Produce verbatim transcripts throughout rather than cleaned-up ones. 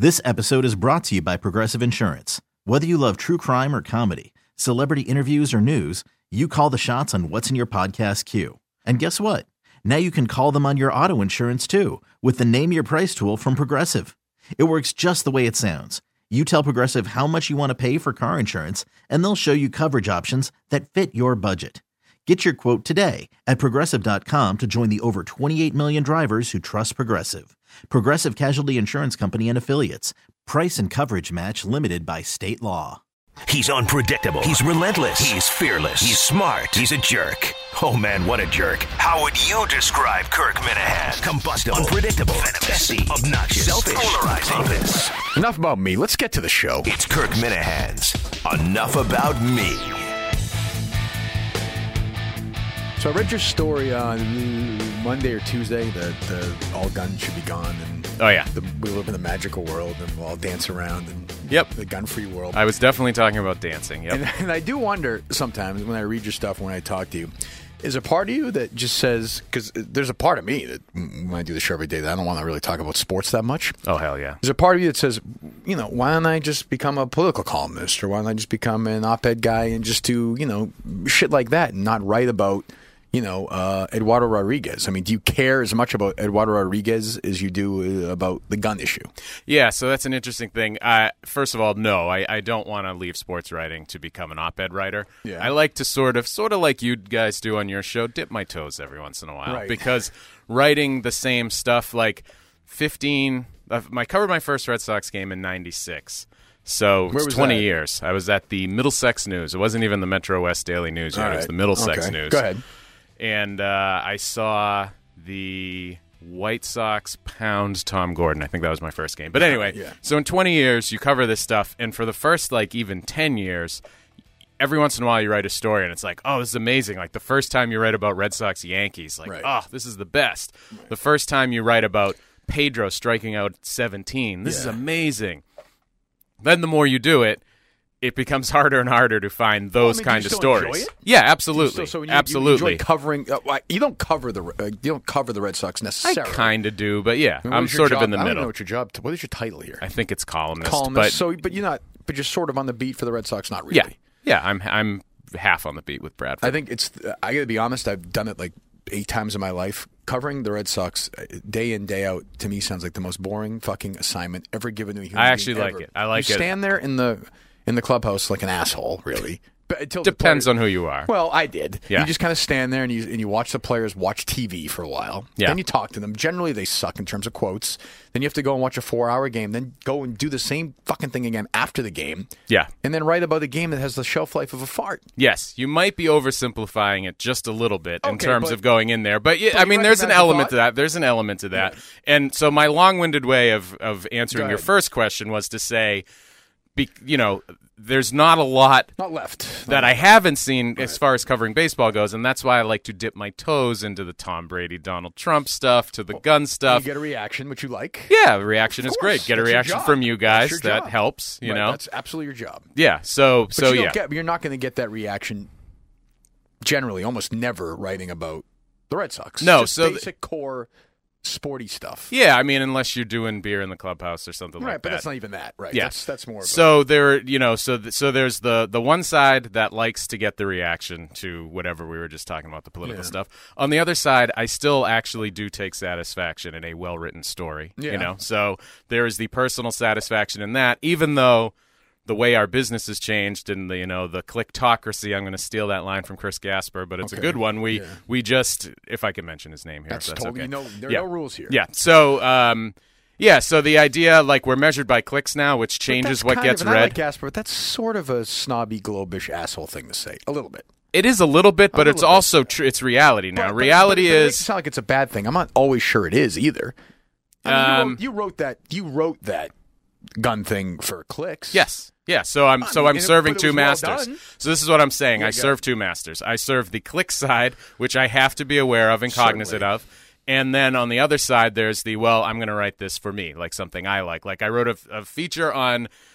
This episode is brought to you by Progressive Insurance. Whether you love true crime or comedy, celebrity interviews or news, you call the shots on what's in your podcast queue. And guess what? Now you can call them on your auto insurance too with the Name Your Price tool from Progressive. It works just the way it sounds. You tell Progressive how much you want to pay for car insurance, and they'll show you coverage options that fit your budget. Get your quote today at Progressive dot com to join the over twenty-eight million drivers who trust Progressive. Progressive Casualty Insurance Company and Affiliates. Price and coverage match limited by state law. He's unpredictable. He's relentless. He's fearless. He's smart. He's a jerk. Oh, man, what a jerk. How would you describe Kirk Minahan? Combustible, unpredictable, venomous, obnoxious, selfish, polarizing. Pompous. Enough about me. Let's get to the show. It's Kirk Minahan's Enough About Me. So I read your story on Monday or Tuesday that uh, all guns should be gone. And oh, yeah. The, we live in the magical world and we'll all dance around. And yep. The gun-free world. I was definitely talking about dancing, yep. And, and I do wonder sometimes when I read your stuff, when I talk to you, is a part of you that just says, because there's a part of me that when I do the show every day that I don't want to really talk about sports that much. Oh, hell yeah. There's a part of you that says, you know, why don't I just become a political columnist or why don't I just become an op-ed guy and just do, you know, shit like that and not write about, you know, uh, Eduardo Rodriguez. I mean, do you care as much about Eduardo Rodriguez as you do about the gun issue? Yeah, so that's an interesting thing. Uh, first of all, no, I, I don't want to leave sports writing to become an op-ed writer. Yeah. I like to sort of, sort of like you guys do on your show, dip my toes every once in a while. Right. Because writing the same stuff, like fifteen, uh, I covered my first Red Sox game in ninety-six. So Where it's was twenty that? years. I was at the Middlesex News. It wasn't even the Metro West Daily News yet. All It was right. the Middlesex Okay. News. Go ahead. And uh, I saw the White Sox pound Tom Gordon. I think that was my first game. But anyway, Yeah. so in twenty years, you cover this stuff. And for the first, like, even ten years, every once in a while you write a story, and it's like, oh, this is amazing. Like, the first time you write about Red Sox Yankees, like, Right. oh, this is the best. Right. The first time you write about Pedro striking out seventeen, this Yeah. is amazing. Then the more you do it, it becomes harder and harder to find those well, I mean, kind do of you still enjoy stories. it? Yeah, absolutely. So, so you, absolutely. You enjoy covering. Uh, like, you don't cover the. Uh, you don't cover the Red Sox I necessarily. kind of do, but yeah, I mean, what I'm is your sort of job? in the I don't middle. know what your job. What is your title here? I think it's columnist. Columnist. But, so, but you're not. But you're sort of on the beat for the Red Sox. Not really. yeah, yeah, I'm I'm half on the beat with Bradford. I think it's. I got to be honest. I've done it like eight times in my life. Covering the Red Sox day in, day out, to me sounds like the most boring fucking assignment ever given to a human I actually being like ever. it. I like you it. stand there in the in the clubhouse like an asshole, really. But until Depends the on who you are. Well, I did. Yeah. You just kind of stand there and you and you watch the players watch T V for a while. Yeah. Then you talk to them. Generally, they suck in terms of quotes. Then you have to go and watch a four-hour game. Then go and do the same fucking thing again after the game. Yeah. And then write about a game that has the shelf life of a fart. Yes, you might be oversimplifying it just a little bit in Okay, terms but- of going in there. But, yeah, but I you mean, there's an recognize the element thought? to that. There's an element to that. Right. And so my long-winded way of, of answering Go your ahead. first question was to say, be, you know, there's not a lot Not left. that I haven't seen as far as covering baseball goes, and that's why I like to dip my toes into the Tom Brady, Donald Trump stuff, to the gun You stuff. get a reaction, which you like. Yeah, reaction Of is course. great. Get a That's your reaction job. from you guys. That's your That job. helps, you Right, know. That's absolutely your job. Yeah, so But so you don't yeah. get, you're not going to get that reaction generally, almost never writing about the Red Sox. No, Just so th- basic core sporty stuff. Yeah, I mean, unless you're doing beer in the clubhouse or something Right, like but that. that's not even that, right? Yeah. That's, that's more of a- So there, you know, so th- so there's the the one side that likes to get the reaction to whatever we were just talking about, the political Yeah. stuff. On the other side, I still actually do take satisfaction in a well written story. Yeah. You know, so there is the personal satisfaction in that, even though the way our business has changed and the, you know, the clickocracy, I'm going to steal that line from Chris Gasper, but it's Okay. a good one. We Yeah. we just, if I can mention his name here, That's if that's totally okay. no. There are Yeah. no rules here. Yeah. So, um, yeah. So the idea, like, we're measured by clicks now, which But changes that's what kind gets of, and read. I like Gasper, but that's sort of a snobby, globish asshole thing to say. A little bit. It is a little bit, but A it's little bit. also tr- it's reality now. But- but- reality but, but it makes it is sound like it's a bad thing. I'm not always sure it is either. I mean, you, Um, wrote, you wrote that. You wrote that gun thing for clicks. yes, yeah. So I'm so mean, I'm and it- serving but it two was well masters. done. So this is what I'm saying. Yeah, I go serve ahead. two masters. I serve the click side, which I have to be aware of and cognizant Certainly. of. And then on the other side, there's the, well, I'm going to write this for me, like something I like. Like I wrote a, a feature on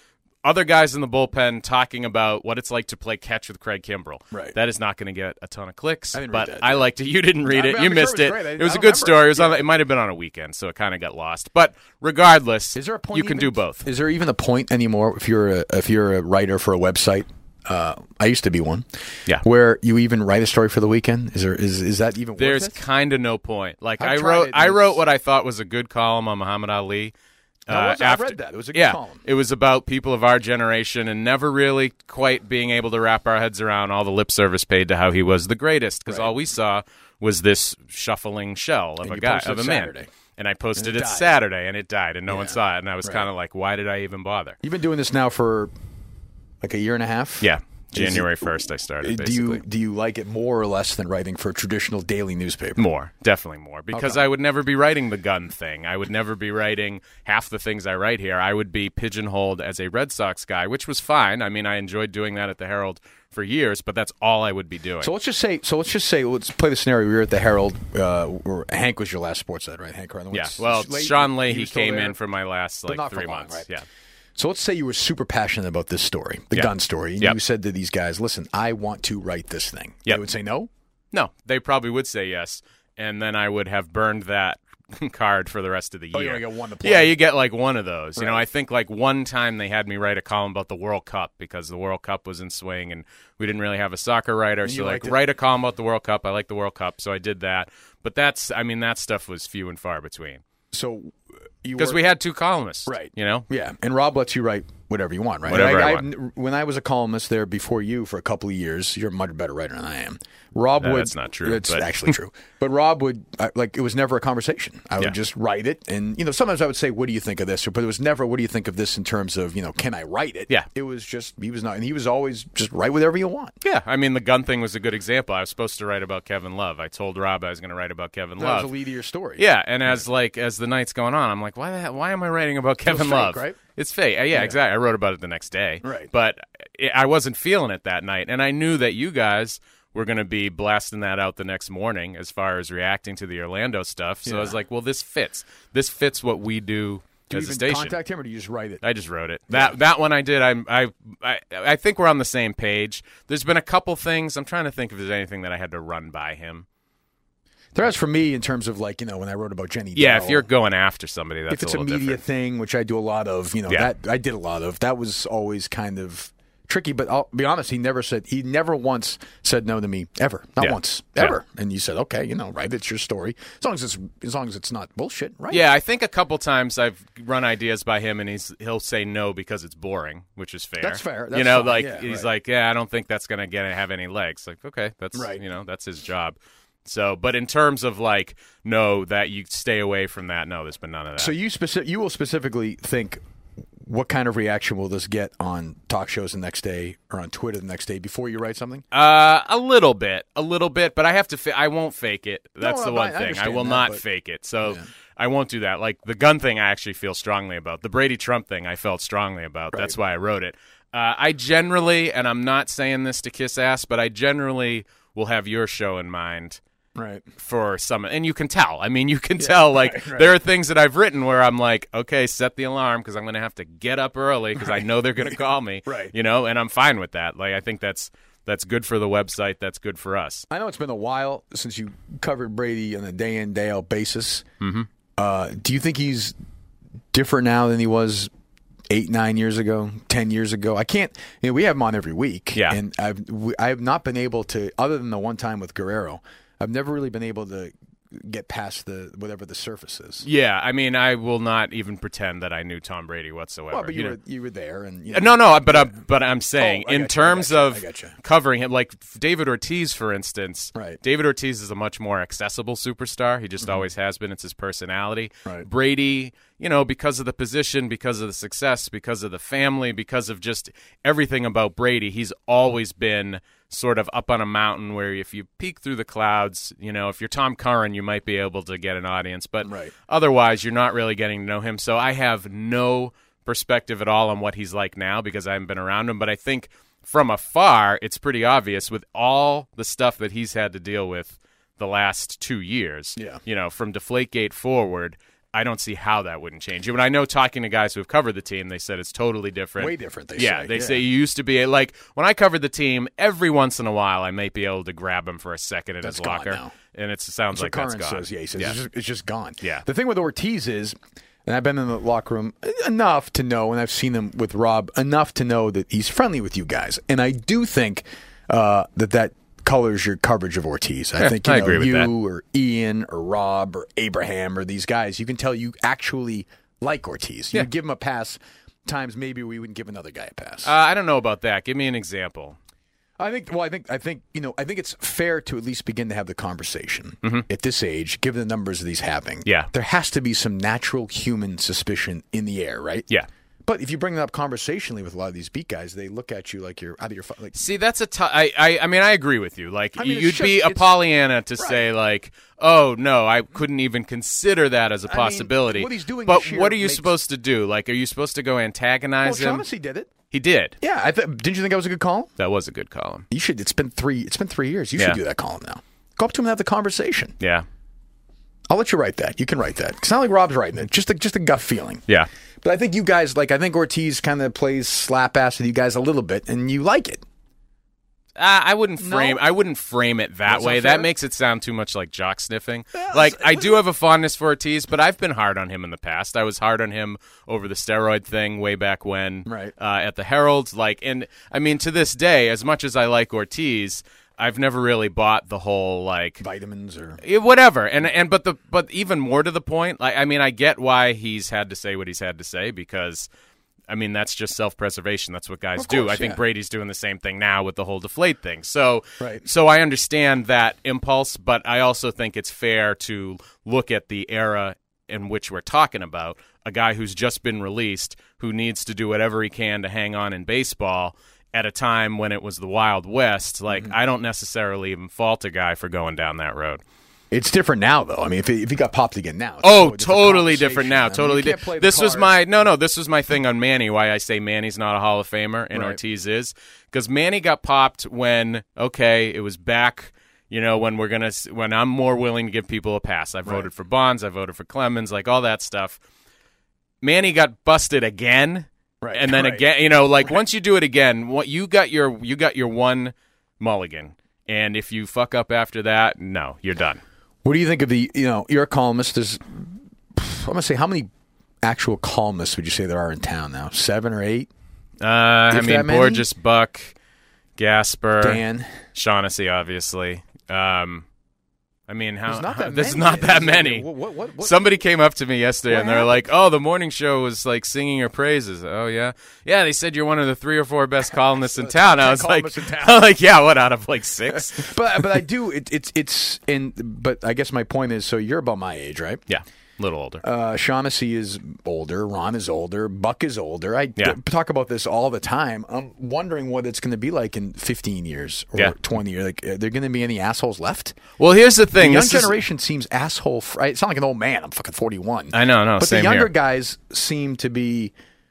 other guys in the bullpen talking about what it's like to play catch with Craig Kimbrell. Right. That is not going to get a ton of clicks. I didn't but read that, I yeah. liked it. You didn't read I it. mean, you I'm missed sure it it. was great. I- It was I a don't good remember. story. It was on. Yeah. It might have been on a weekend, so it kind of got lost. But regardless, Is there a point you can even- do both. Is there even a point anymore if you're a, if you're a writer for a website? Uh, I used to be one. Yeah. Where you even write a story for the weekend? Is there is is that even There's worth it? kind of no point. Like I've I tried wrote, it, I and wrote it's- what I thought was a good column on Muhammad Ali. No, it Uh, wasn't. I after, read that. It was a good yeah, column. It was about people of our generation and never really quite being able to wrap our heads around all the lip service paid to how he was the greatest, because Right. all we saw was this shuffling shell of And a you guy, posted of a it man. Saturday. And I posted And it it died. Saturday, and it died, and no one Yeah. saw it. And I was Right. kind of like, why did I even bother? You've been doing this now for like a year and a half. Yeah, Is it- January first I started, Do basically. you do you like it more or less than writing for a traditional daily newspaper? More, definitely more, because Okay. I would never be writing the gun thing. I would never be writing half the things I write here. I would be pigeonholed as a Red Sox guy, which was fine. I mean, I enjoyed doing that at the Herald for years, but that's all I would be doing. So let's just say. So let's just say. Let's play the scenario. We were at the Herald. Uh, where Hank was your last sports ed, right? Hank Carlin. yeah, well, Sean Leahy came in for. for my last But like not for three long, months. right? Yeah, So let's say you were super passionate about this story, the Yeah. gun story, and Yep. you said to these guys, "Listen, I want to write this thing." Yep. They would say no. no, they probably would say yes, and then I would have burned that card for the rest of the year. Oh, you only get one to play. Yeah, you get like one of those. You know, Right. I think like one time they had me write a column about the World Cup because the World Cup was in swing and we didn't really have a soccer writer. And So you like liked it? write a column about the World Cup. I like the World Cup, so I did that. But that's, I mean, that stuff was few and far between So uh, you because were- we had two columnists, Right. You know, Yeah, and Rob lets you write whatever you want, right? Whatever I I've- When I was a columnist there before you for a couple of years, you're a much better writer than I am. Rob No, would. that's not true, It's but- actually true. But Rob would I, like it was never a conversation. I would Yeah. just write it, and you know sometimes I would say, "What do you think of this?" But it was never, "What do you think of this?" in terms of you know, can I write it? Yeah. It was just he was not, and he was always just write whatever you want. Yeah, I mean, the gun thing was a good example. I was supposed to write about Kevin Love. I told Rob I was going to write about Kevin That Love. was the lead of your story. Yeah, and as like as the night's going on, I'm like, why the hell, why am I writing about Kevin fake, Love? right? It's fake. Uh, Yeah, exactly. I wrote about it the next day. Right. But I I wasn't feeling it that night, and I knew that you guys were going to be blasting that out the next morning as far as reacting to the Orlando stuff. So I was Yeah. like, well, this fits. This fits what we do, Do you as a even station. contact him, or do you just write it? I just wrote it. That that one I did. I, I I I think we're on the same page. There's been a couple things. I'm trying to think if there's anything that I had to run by him. There is for me in terms of like you know when I wrote about Jenny. Yeah, Dell, if you're going after somebody, that's if it's a a, little media different. thing, which I do a lot of, you know, Yeah. that I did a lot of. That was always kind of tricky. But I'll be honest, he never said he never once said no to me ever, not Yeah. once, ever. And you said, okay, you know, right? It's your story as long as it's as long as it's not bullshit, right? Yeah, I think a couple times I've run ideas by him, and he's he'll say no because it's boring, which is fair. That's fair. you That's know, fine. like Yeah, he's right. like, yeah, I don't think that's gonna get have any legs. Like, okay, that's Right. you know, that's his job. So, but in terms of like, no, that you stay away from that. No, there's been none of that. So you specific, you will specifically think, what kind of reaction will this get on talk shows the next day or on Twitter the next day before you write something? Uh, a little bit, a little bit, but I have to. Fa- I won't fake it. That's No, the I- one I thing. I understand will that, not but- fake it. So Yeah. I won't do that. Like the gun thing, I actually feel strongly about. The Brady Trump thing, I felt strongly about. Right. That's why I wrote it. Uh, I generally, and I'm not saying this to kiss ass, but I generally will have your show in mind Right. for some, and you can tell. I mean, you can tell. Like right, right. there are things that I've written where I'm like, okay, set the alarm because I'm going to have to get up early because I know they're going to call me. Right. You know, and I'm fine with that. Like I think that's that's good for the website. That's good for us. I know it's been a while since you covered Brady on a day in, day out basis. Mm-hmm. Uh, do you think he's different now than he was eight, nine years ago, ten years ago? I can't. You know, we have him on every week, Yeah. and I've we, I have not been able to, other than the one time with Guerrero, I've never really been able to get past the whatever the surface is. Yeah, I mean, I will not even pretend that I knew Tom Brady whatsoever. Well, but you, You know- were you were there, and you Uh, know, No, no, but I'm, but I'm saying Oh, I in got you, I terms got you, I of got you. covering him, like David Ortiz, for instance. Right. David Ortiz is a much more accessible superstar. He just always has been. It's his personality. Right. Brady, you know, because of the position, because of the success, because of the family, because of just everything about Brady, he's always been sort of up on a mountain where if you peek through the clouds, you know, if you're Tom Curran, you might be able to get an audience, but Right. otherwise you're not really getting to know him. So I have no perspective at all on what he's like now because I haven't been around him, but I think from afar it's pretty obvious with all the stuff that he's had to deal with the last two years. Yeah. You know, from Deflategate forward, I don't see how that wouldn't change. When I know talking to guys who have covered the team, they said it's totally different. Way different, they yeah, say. They Yeah. say you used to be, like, when I covered the team, every once in a while I might be able to grab him for a second in That's his gone locker. now. And it sounds That's like what that's Curran gone. says. Yeah, he says yeah. It's, just, it's just gone. Yeah. The thing with Ortiz is, and I've been in the locker room enough to know, and I've seen him with Rob enough to know that he's friendly with you guys. And I do think uh, that that colors your coverage of Ortiz. I Yeah, think you, I know, agree with you that. or Ian or Rob or Abraham or these guys, you can tell you actually like Ortiz. You Yeah. would give him a pass times maybe we wouldn't give another guy a pass. Uh, I don't know about that. Give me an example. I think. Well, I think. I think. You know. I think it's fair to at least begin to have the conversation Mm-hmm. at this age, given the numbers that he's having. Yeah. There has to be some natural human suspicion in the air, right? Yeah. But if you bring it up conversationally with a lot of these beat guys, they look at you like you're out of your. fu- Like, See, that's a t- I, I, I mean, I agree with you. Like, I mean, it's you'd just- be a it's- Pollyanna to say, like, oh, no, I couldn't even consider that as a I mean, possibility. what he's doing but this year what are you makes- supposed to do? Like, are you supposed to go well, antagonize him? Shaughnessy did it. He did. Yeah. I th- didn't you think that was a good call? That was a good column. You should. It's been three. It's been three years. You Yeah. should do that column now. Go up to him and have the conversation. Yeah. I'll let you write that. You can write that. It's not like Rob's writing it. Just a, just a gut feeling. Yeah. But I think you guys, like, I think Ortiz kind of plays slap ass with you guys a little bit, and you like it. Uh, I wouldn't No? frame. I wouldn't frame it that That's not way. fair? That makes it sound too much like jock sniffing. Yeah, like it's- I do have a fondness for Ortiz, but I've been hard on him in the past. I was hard on him over the steroid thing way back when, Right. uh, at the Herald. Like, and I mean, to this day, as much as I like Ortiz, I've never really bought the whole like Vitamins or eh, whatever. And and but the but even more to the point, like I mean, I get why he's had to say what he's had to say because. I mean, that's just self-preservation. That's what guys Of do. course, I think yeah. Brady's doing the same thing now with the whole deflate thing. So, Right. so I understand that impulse, but I also think it's fair to look at the era in which we're talking about. A guy who's just been released, who needs to do whatever he can to hang on in baseball at a time when it was the Wild West. Like, Mm-hmm. I don't necessarily even fault a guy for going down that road. it's different now, though. I mean, if he, if he got popped again now, it's Oh, a different totally conversation. different now. I mean, Totally you can't different. play the This was card. my no, no. This was my thing on Manny. Why I say Manny's not a Hall of Famer and Right. Ortiz is because Manny got popped when okay, it was back. You know, when we're gonna when I'm more willing to give people a pass. I voted Right. for Bonds. I voted for Clemens. Like all that stuff. Manny got busted again, Right. and then Right. again. You know, like once you do it again, what you got your you got your one mulligan, and if you fuck up after that, no, you're done. What do you think of the? You know, you're a columnist. There's, I'm gonna say, how many actual columnists would you say there are in town now? Seven or eight? Uh, I If mean, that many? Borges, Buck, Gasper, Dan. Shaughnessy, obviously. Um, I mean, how There's not that there's many. not that Is it- many. What? What? what, what? Somebody came up to me yesterday What and they're happened? like, "Oh, the morning show was like singing your praises." Oh yeah, yeah. They said you're one of the three or four best columnists in town. I was like, columnists in town. I'm like, yeah, what out of like six? but but I do. It, it's it's in. But I guess my point is, so you're about my age, right? Yeah, a little older. Uh, Shaughnessy is older. Ron is older. Buck is older. I Yeah. d- talk about this all the time. I'm wondering what it's going to be like in fifteen years or Yeah. twenty years. Like, are there going to be any assholes left? Well, here's the The thing. young This is- generation seems asshole. Fr- I sound like an old man. I'm fucking forty-one. I know, no, But same the younger here. guys seem to be.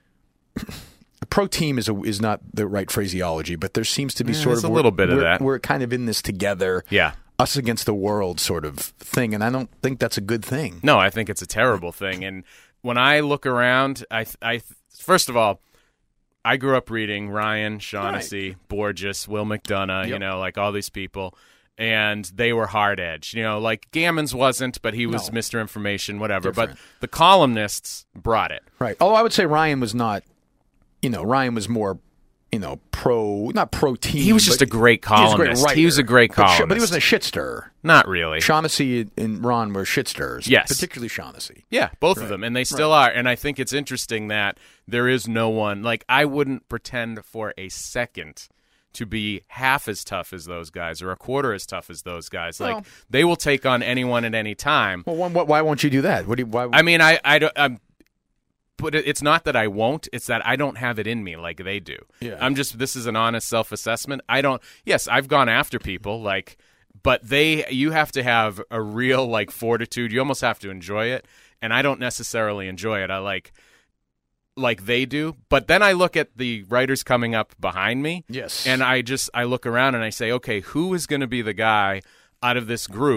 Pro team is a, is not the right phraseology, but there seems to be Yeah, sort there's of a little bit of we're, that. We're kind of in this together. Yeah. Us against the world sort of thing, and I don't think that's a good thing. No, I think it's a terrible thing. And when I look around, I, I first of all, I grew up reading Ryan, Shaughnessy, Borges, Will McDonough, you Yep. know, like all these people, and they were hard edge. You know, like Gammons wasn't, but he was No. Mister Information, whatever. Different. But the columnists brought it. Right. Although I would say Ryan was not, you know, Ryan was more, you know, pro, not pro team. He was just but a great he was a columnist. great He was a writer. great But sh- But, he columnist. wasn't a shit stirrer. Not really. Shaughnessy and Ron were shit stirrers. Yes. Particularly Shaughnessy. Yeah, both of them, and they still are. And I think it's interesting that there is no one like I wouldn't pretend for a second to be half as tough as those guys or a quarter as tough as those guys. Like Well- they will take on anyone at any time. Well, one, what, why won't you do that? What do you, why? I mean, I, I don't. I'm, but it- it's not that I won't. It's that I don't have it in me like they do. Yeah. I'm just. This is an honest self-assessment. I don't. Yes, I've gone after people like, but they. You have to have a real like fortitude. You almost have to enjoy it, and I don't necessarily enjoy it. I like. Like they do, but then I look at the writers coming up behind me, Yes. and I just I look around and I say, okay, who is going to be the guy out of this group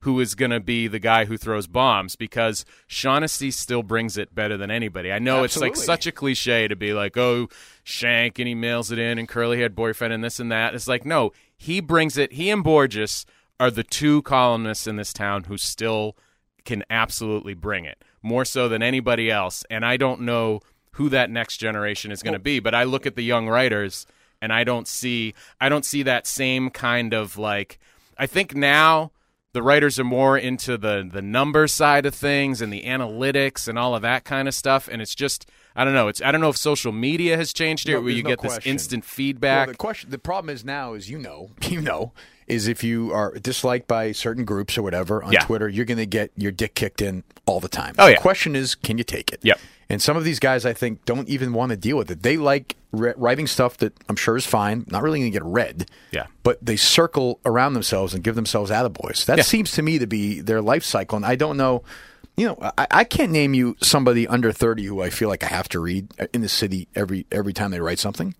who is going to be the guy who throws bombs, because Shaughnessy still brings it better than anybody. I know Absolutely. It's like such a cliche to be like, oh, Shank, and he mails it in, and curly-haired boyfriend, and this and that. It's like, no, he brings it. He and Borges are the two columnists in this town who still can absolutely bring it, more so than anybody else. And I don't know who that next generation is going to be, but I look at the young writers, and I don't see I don't see that same kind of, like, I think now the writers are more into the the number side of things and the analytics and all of that kind of stuff, and it's just, I don't know. It's I don't know if social media has changed it, No, where you there's no get question. this instant feedback. Well, the question, the problem is now is you know, you know, is if you are disliked by certain groups or whatever on Yeah. Twitter, you're going to get your dick kicked in all the time. Oh, yeah. The question is, can you take it? Yep. And some of these guys, I think, don't even want to deal with it. They like re- writing stuff that I'm sure is fine, not really going to get read. Yeah. But they circle around themselves and give themselves attaboys. That Yeah. seems to me to be their life cycle. And I don't know, you know, I, I can't name you somebody under thirty who I feel like I have to read in the city every every time they write something.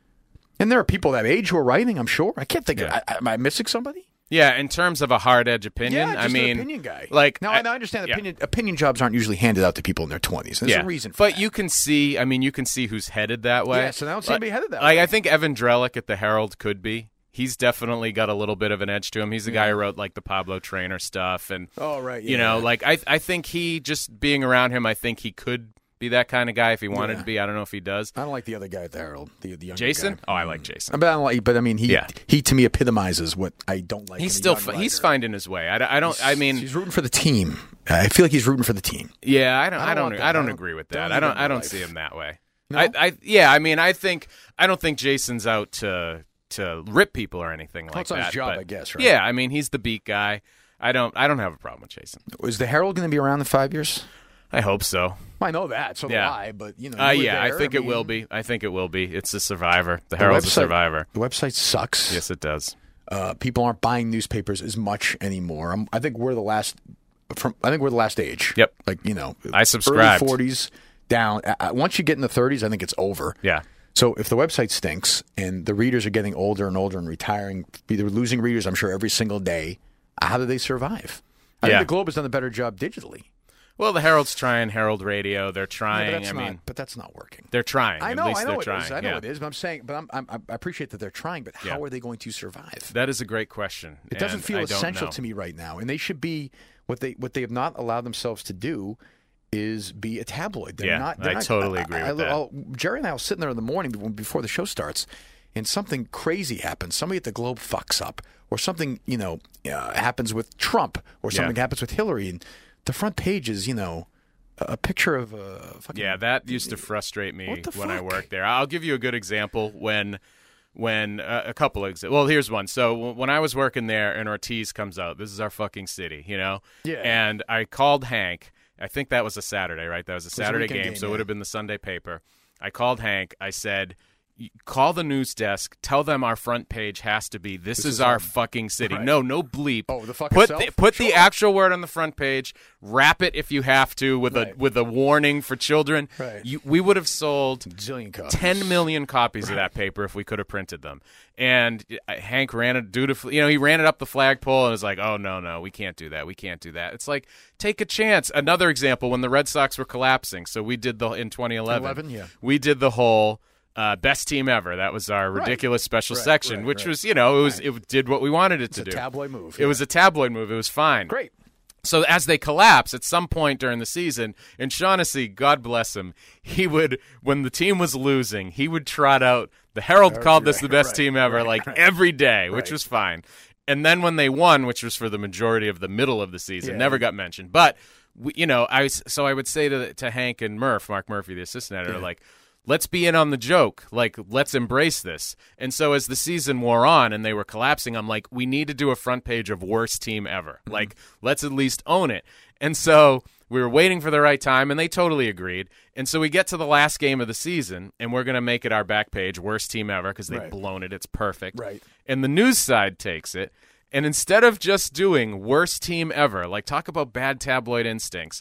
And there are people that age who are writing, I'm sure. I can't think Yeah. of I, Am I missing somebody? Yeah, in terms of a hard edge opinion, Yeah, just I mean, an opinion guy. like now, I, I, I understand yeah. opinion opinion jobs aren't usually handed out to people in their twenties. There's yeah. a reason for but that. you can see, I mean, you can see who's headed that way. Yeah, so I don't see Like- anybody headed that like, way. I think Evan Drellick at the Herald could be. He's definitely got a little bit of an edge to him. He's the guy who wrote like the Pablo Traynor stuff, and Oh, right, you yeah. know, like I, I think he just being around him, I think he could be that kind of guy if he wanted Yeah. to be. I don't know if he does. I don't like the other guy at the Herald, the, the younger Jason? guy. Oh, I like Jason. But I, don't like, but I mean, he Yeah. he to me epitomizes what I don't like. He's in a still young fi- he's writer. finding his way. I, I don't. I mean, he's rooting for the team. I feel like he's rooting for the team. yeah, I don't. I I don't don't. want I that. don't, I don't- agree with don't that. I need don't. that in I don't life. see him that way. No? I, I. Yeah. I mean, I think. I don't think Jason's out to to rip people or anything like Well, it's not that. his job, but- I guess, right? Yeah. I mean, he's the beat guy. I don't. I don't have a problem with Jason. Is the Herald going to be around in five years? I hope so. I know that, so Yeah. do I. But you know, Uh, you were yeah, I there, think it mean, will be. I think it will be. It's a Survivor. The the Herald's a website- Survivor. The website sucks. Yes, it does. Uh, people aren't buying newspapers as much anymore. I'm, I think we're the last. From I think we're the last age. Yep. Like you know, I subscribed. Early forties down. Uh, once you get in the thirties, I think it's over. Yeah. So if the website stinks and the readers are getting older and older and retiring, either losing readers, I'm sure every single day, how do they survive? I Yeah. think the Globe has done a better job digitally. Well, the Herald's trying Herald Radio. They're Yeah, trying. but that's I not. mean, but that's not working. they're trying. I At know. least I know they're it trying. is. I know yeah. it is. But I'm saying. But I'm, I'm, I appreciate that they're trying. But how Yeah. are they going to survive? That is a great question. It doesn't and feel I don't essential know. to me right now, and they should be what they what they have not allowed themselves to do is be a tabloid. They're Yeah, not, they're I not- totally agree I, with that. I'll- Jerry and I were sitting there in the morning before the show starts, and something crazy happens. Somebody at the Globe fucks up, or something you know uh, happens with Trump, or Yeah. something happens with Hillary, and the front page is you know a a picture of a fucking Yeah, that used to frustrate me What the when I fuck? worked there. I'll give you a good example when when uh, a couple of exa- well, here's one. So w- when I was working there and Ortiz comes out, this is our fucking city, you know? Yeah. And I called Hank. I think that was a Saturday, right? That was a a Saturday weekend game, game, so it yeah. would have been the Sunday paper. I called Hank. I said, "Y- call the news desk. Tell them our front page has to be, this, is, is our our- fucking city. Right. No, no bleep. Oh, the fuck put itself? the, Put the Sure. actual word on the front page. Wrap it if you have to with Right. a with a warning for children. Right. You, we would have sold zillion copies. ten million copies of that paper if we could have printed them. And uh, Hank ran it dutifully. You know, he ran it up the flagpole and was like, "Oh no, no, we can't do that. We can't do that." It's like, take a chance. Another example when the Red Sox were collapsing. So we did the in twenty eleven. eleven, yeah. We did the whole uh, best team ever. That was our Right. ridiculous special Right, section, right, which right. was, you know, it was it did what we wanted it to a do. tabloid move, It yeah. was a tabloid move. It was fine. Great. So as they collapse at some point during the season, and Shaughnessy, God bless him, he would, when the team was losing, he would trot out, the Herald called this the best right, team ever, right, like right. every day, which Right. was fine. And then when they won, which was for the majority of the middle of the season, Yeah. never got mentioned. But, we, you know, I was, so I would say to, to Hank and Murph, Mark Murphy, the assistant editor, like, let's be in on the joke. Like, let's embrace this. And so as the season wore on and they were collapsing, I'm like, we need to do a front page of worst team ever. Mm-hmm. Like, let's at least own it. And so we were waiting for the right time, and they totally agreed. And so we get to the last game of the season, and we're going to make it our back page, worst team ever, because they've Right. blown it. It's perfect. Right. And the news side takes it. And instead of just doing worst team ever, like talk about bad tabloid instincts,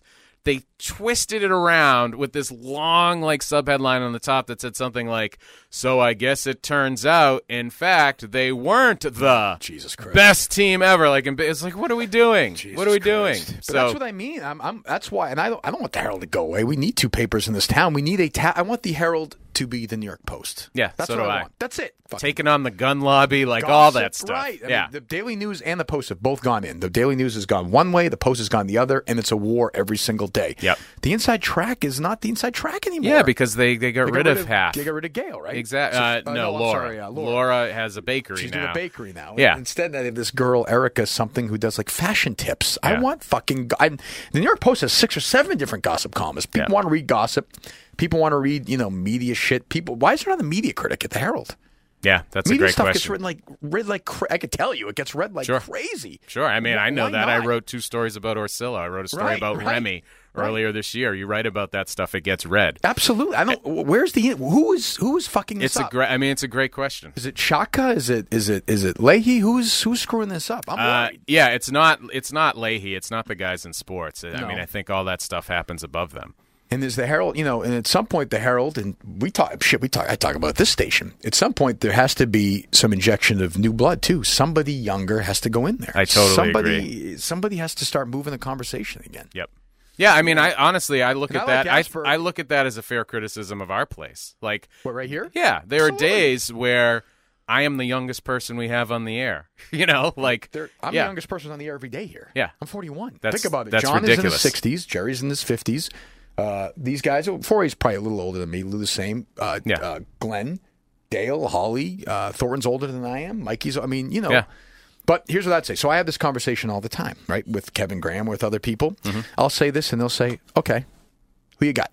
they twisted it around with this long, like, subheadline on the top that said something like, so I guess it turns out, in fact, they weren't the Jesus Christ. best team ever. Like, it's like, what are we doing? Jesus what are we Christ. doing? But so, that's what I mean. I'm, I'm, that's why, and I don't, I don't want the Herald to go away. We need two papers in this town. We need a. Ta- I want the Herald to be the New York Post. Yeah, that's so what do I I. want. That's it. Fucking taking on the gun lobby, like gossip, all that stuff. Right. I yeah. mean, the Daily News and the Post have both gone in. The Daily News has gone one way, the Post has gone the other, and it's a war every single day. Yep. The inside track is not the inside track anymore. Yeah, because they, they got They rid, got of half. They got rid of Gail, right? Exactly. So- Uh, uh, no, I'm Laura. sorry, uh, Laura. Laura has a bakery She's now. doing a bakery now. Yeah. Instead, they have this girl, Erica, something who does like fashion tips. I Yeah. want fucking. I'm, the New York Post has six or seven different gossip columnists. People Yeah. want to read gossip. People want to read, you know, media shit. People. Why is there not a media critic at the Herald? Yeah, that's Media a great stuff question. gets written like read like cra- I could tell you it gets read like Sure. crazy. Sure. I mean, I know Why that. I not? wrote two stories about Orsillo. I wrote a story Right, about right, Remy right. earlier this year. You write about that stuff, it gets read. Absolutely. I don't. Where's the who is who is fucking this It's a up? great. I mean, it's a great question. Is it Shaka? Is it is it is it Leahy? Who's who's screwing this up? I'm Uh, worried. yeah, it's not. It's not Leahy. It's not the guys in sports. I No. mean, I think all that stuff happens above them. And there's the Herald, you know, and at some point the Herald, and we talk shit. We talk. I talk about this station. At some point, there has to be some injection of new blood too. Somebody younger has to go in there. I totally somebody, agree. Somebody has to start moving the conversation again. Yep. Yeah, I mean, I honestly, I look And at I like that. I Asper. I look at that as a fair criticism of our place. Like, What, right here? yeah, there Absolutely. are days where I am the youngest person we have on the air. You know, like There, I'm yeah. the youngest person on the air every day here. Yeah. I'm forty-one. That's- Think about it. that's John ridiculous. is in his sixties. Jerry's in his fifties. Uh, these guys, Forey's probably a little older than me. Lou the same. Uh, Yeah. uh, Glenn, Dale, Holly, uh, Thornton's older than I am. Mikey's. I mean, you know. Yeah. But here's what I'd say. So I have this conversation all the time, right, with Kevin Graham, with other people. Mm-hmm. I'll say this, and they'll say, "Okay, who you got?"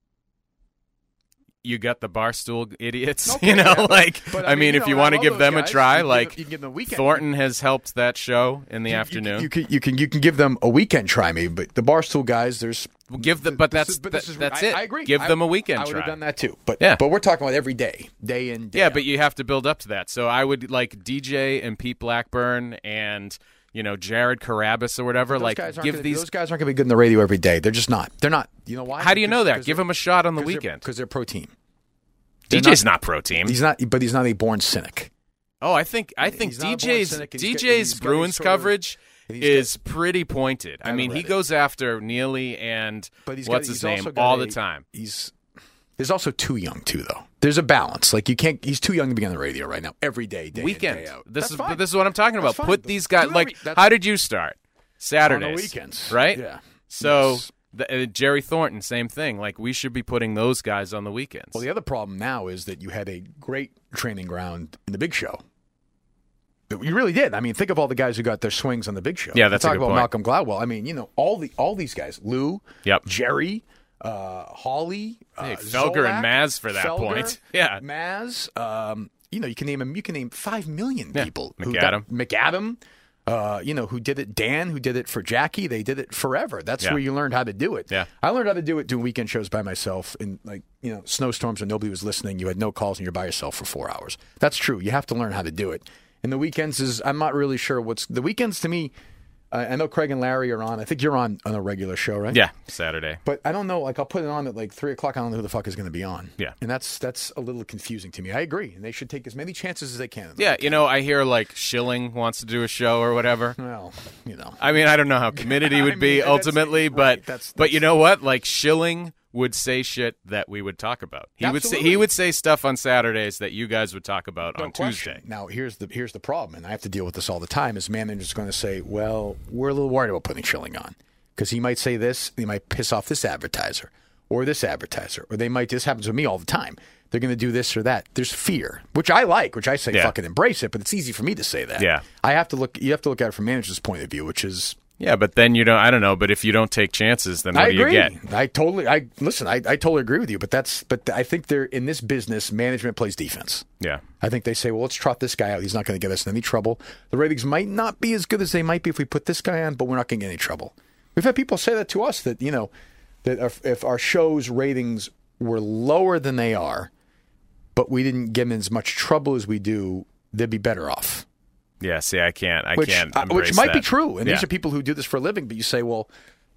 You got the barstool idiots, Okay, you know. yeah, but- like, but, I mean, you if know, you and I want to love give those them a guys. try, You can give like them- you can give them a weekend. Thornton has helped that show in the You- you- afternoon. You, can you can you can give them a weekend try, maybe, but the Barstool guys, there's give them, but this that's is- but that- this is- that's I, it. I agree. Give I- them a weekend I would try. have done that too, but Yeah. but we're talking about every day, day in, day Yeah, out. but you have to build up to that. So I would like D J and Pete Blackburn and you know Jared Carabas or whatever. Those like guys aren't give gonna, these. those guys aren't going to be good in the radio every day. They're just not. They're not. You know why? How do you know that? Because Give they're- them a shot on the because they're- weekend. because they're pro team. D J's not, pro team. He's not, but he's not a born cynic. Oh, I think I think He's not a born D J's cynic, and he's got- D J's he's got a Bruins sort of- coverage and he's is pretty pointed. I haven't mean, he read it. goes after Neely and But he's what's got, his he's name also got all a- the time. He's there's also too young too, though. There's a balance. Like you can't. He's too young to be on the radio right now. Every day, day Weekend. in, day out. This That's is fine. this is what I'm talking about. That's fine. Put these Do guys it like. every- that's- How did you start? Saturdays, on the weekends, right? Yeah. So Yes. the, uh, Jerry Thornton, same thing. Like we should be putting those guys on the weekends. Well, the other problem now is that you had a great training ground in the Big Show. You really did. I mean, think of all the guys who got their swings on the Big Show. Yeah, that's a Talk good about point. Malcolm Gladwell. I mean, you know, all the all these guys, Lou, Yep. Jerry, uh, Holly, Hey, uh, Felger and Zolak, Maz for that Felger, point. Yeah. Maz. Um, you know, you can name him. You can name five million Yeah. people. McAdam. Who got, McAdam. Uh, you know, who did it? Dan, who did it for Jackie. They did it forever. That's Yeah. where you learned how to do it. Yeah. I learned how to do it doing weekend shows by myself in like, you know, snowstorms when nobody was listening. You had no calls and you're by yourself for four hours. That's true. You have to learn how to do it. And the weekends is, I'm not really sure what's, the weekends to me, uh, I know Craig and Larry are on. I think you're on on a regular show, right? Yeah, Saturday. But I don't know, like I'll put it on at like three o'clock. I don't know who the fuck is going to be on. Yeah. And that's that's a little confusing to me. I agree. And they should take as many chances as they can. Yeah, you know, I hear like Schilling wants to do a show or whatever. Well, you know. I mean, I don't know how committed he would I be mean, that's- ultimately, right, but that's- but you that's- know what? Like Schilling would say shit that we would talk about. He would say Absolutely. he would say stuff on Saturdays that you guys would talk about No on question. Tuesday. Now here's the here's the problem, and I have to deal with this all the time. Is managers going to say, "Well, we're a little worried about putting Schilling on because he might say this, he might piss off this advertiser or this advertiser, or they might." This happens with me all the time. They're going to do this or that. There's fear, which I like, which I say Yeah. fucking embrace it, but it's easy for me to say that. Yeah. I have to look. You have to look at it from manager's point of view, which is. Yeah, but then you don't. I don't know. But if you don't take chances, then what I do agree. you get? I totally. I listen. I, I totally agree with you. But that's. But I think they're in this business. Management plays defense. Yeah. I think they say, well, let's trot this guy out. He's not going to get us in any trouble. The ratings might not be as good as they might be if we put this guy on, but we're not going to get any trouble. We've had people say that to us that you know that if, if our show's ratings were lower than they are, but we didn't get them in as much trouble as we do, they'd be better off. Yeah. See, I can't. I Which, can't. uh, Embrace which might be that. true. And Yeah. these are people who do this for a living. But you say, well,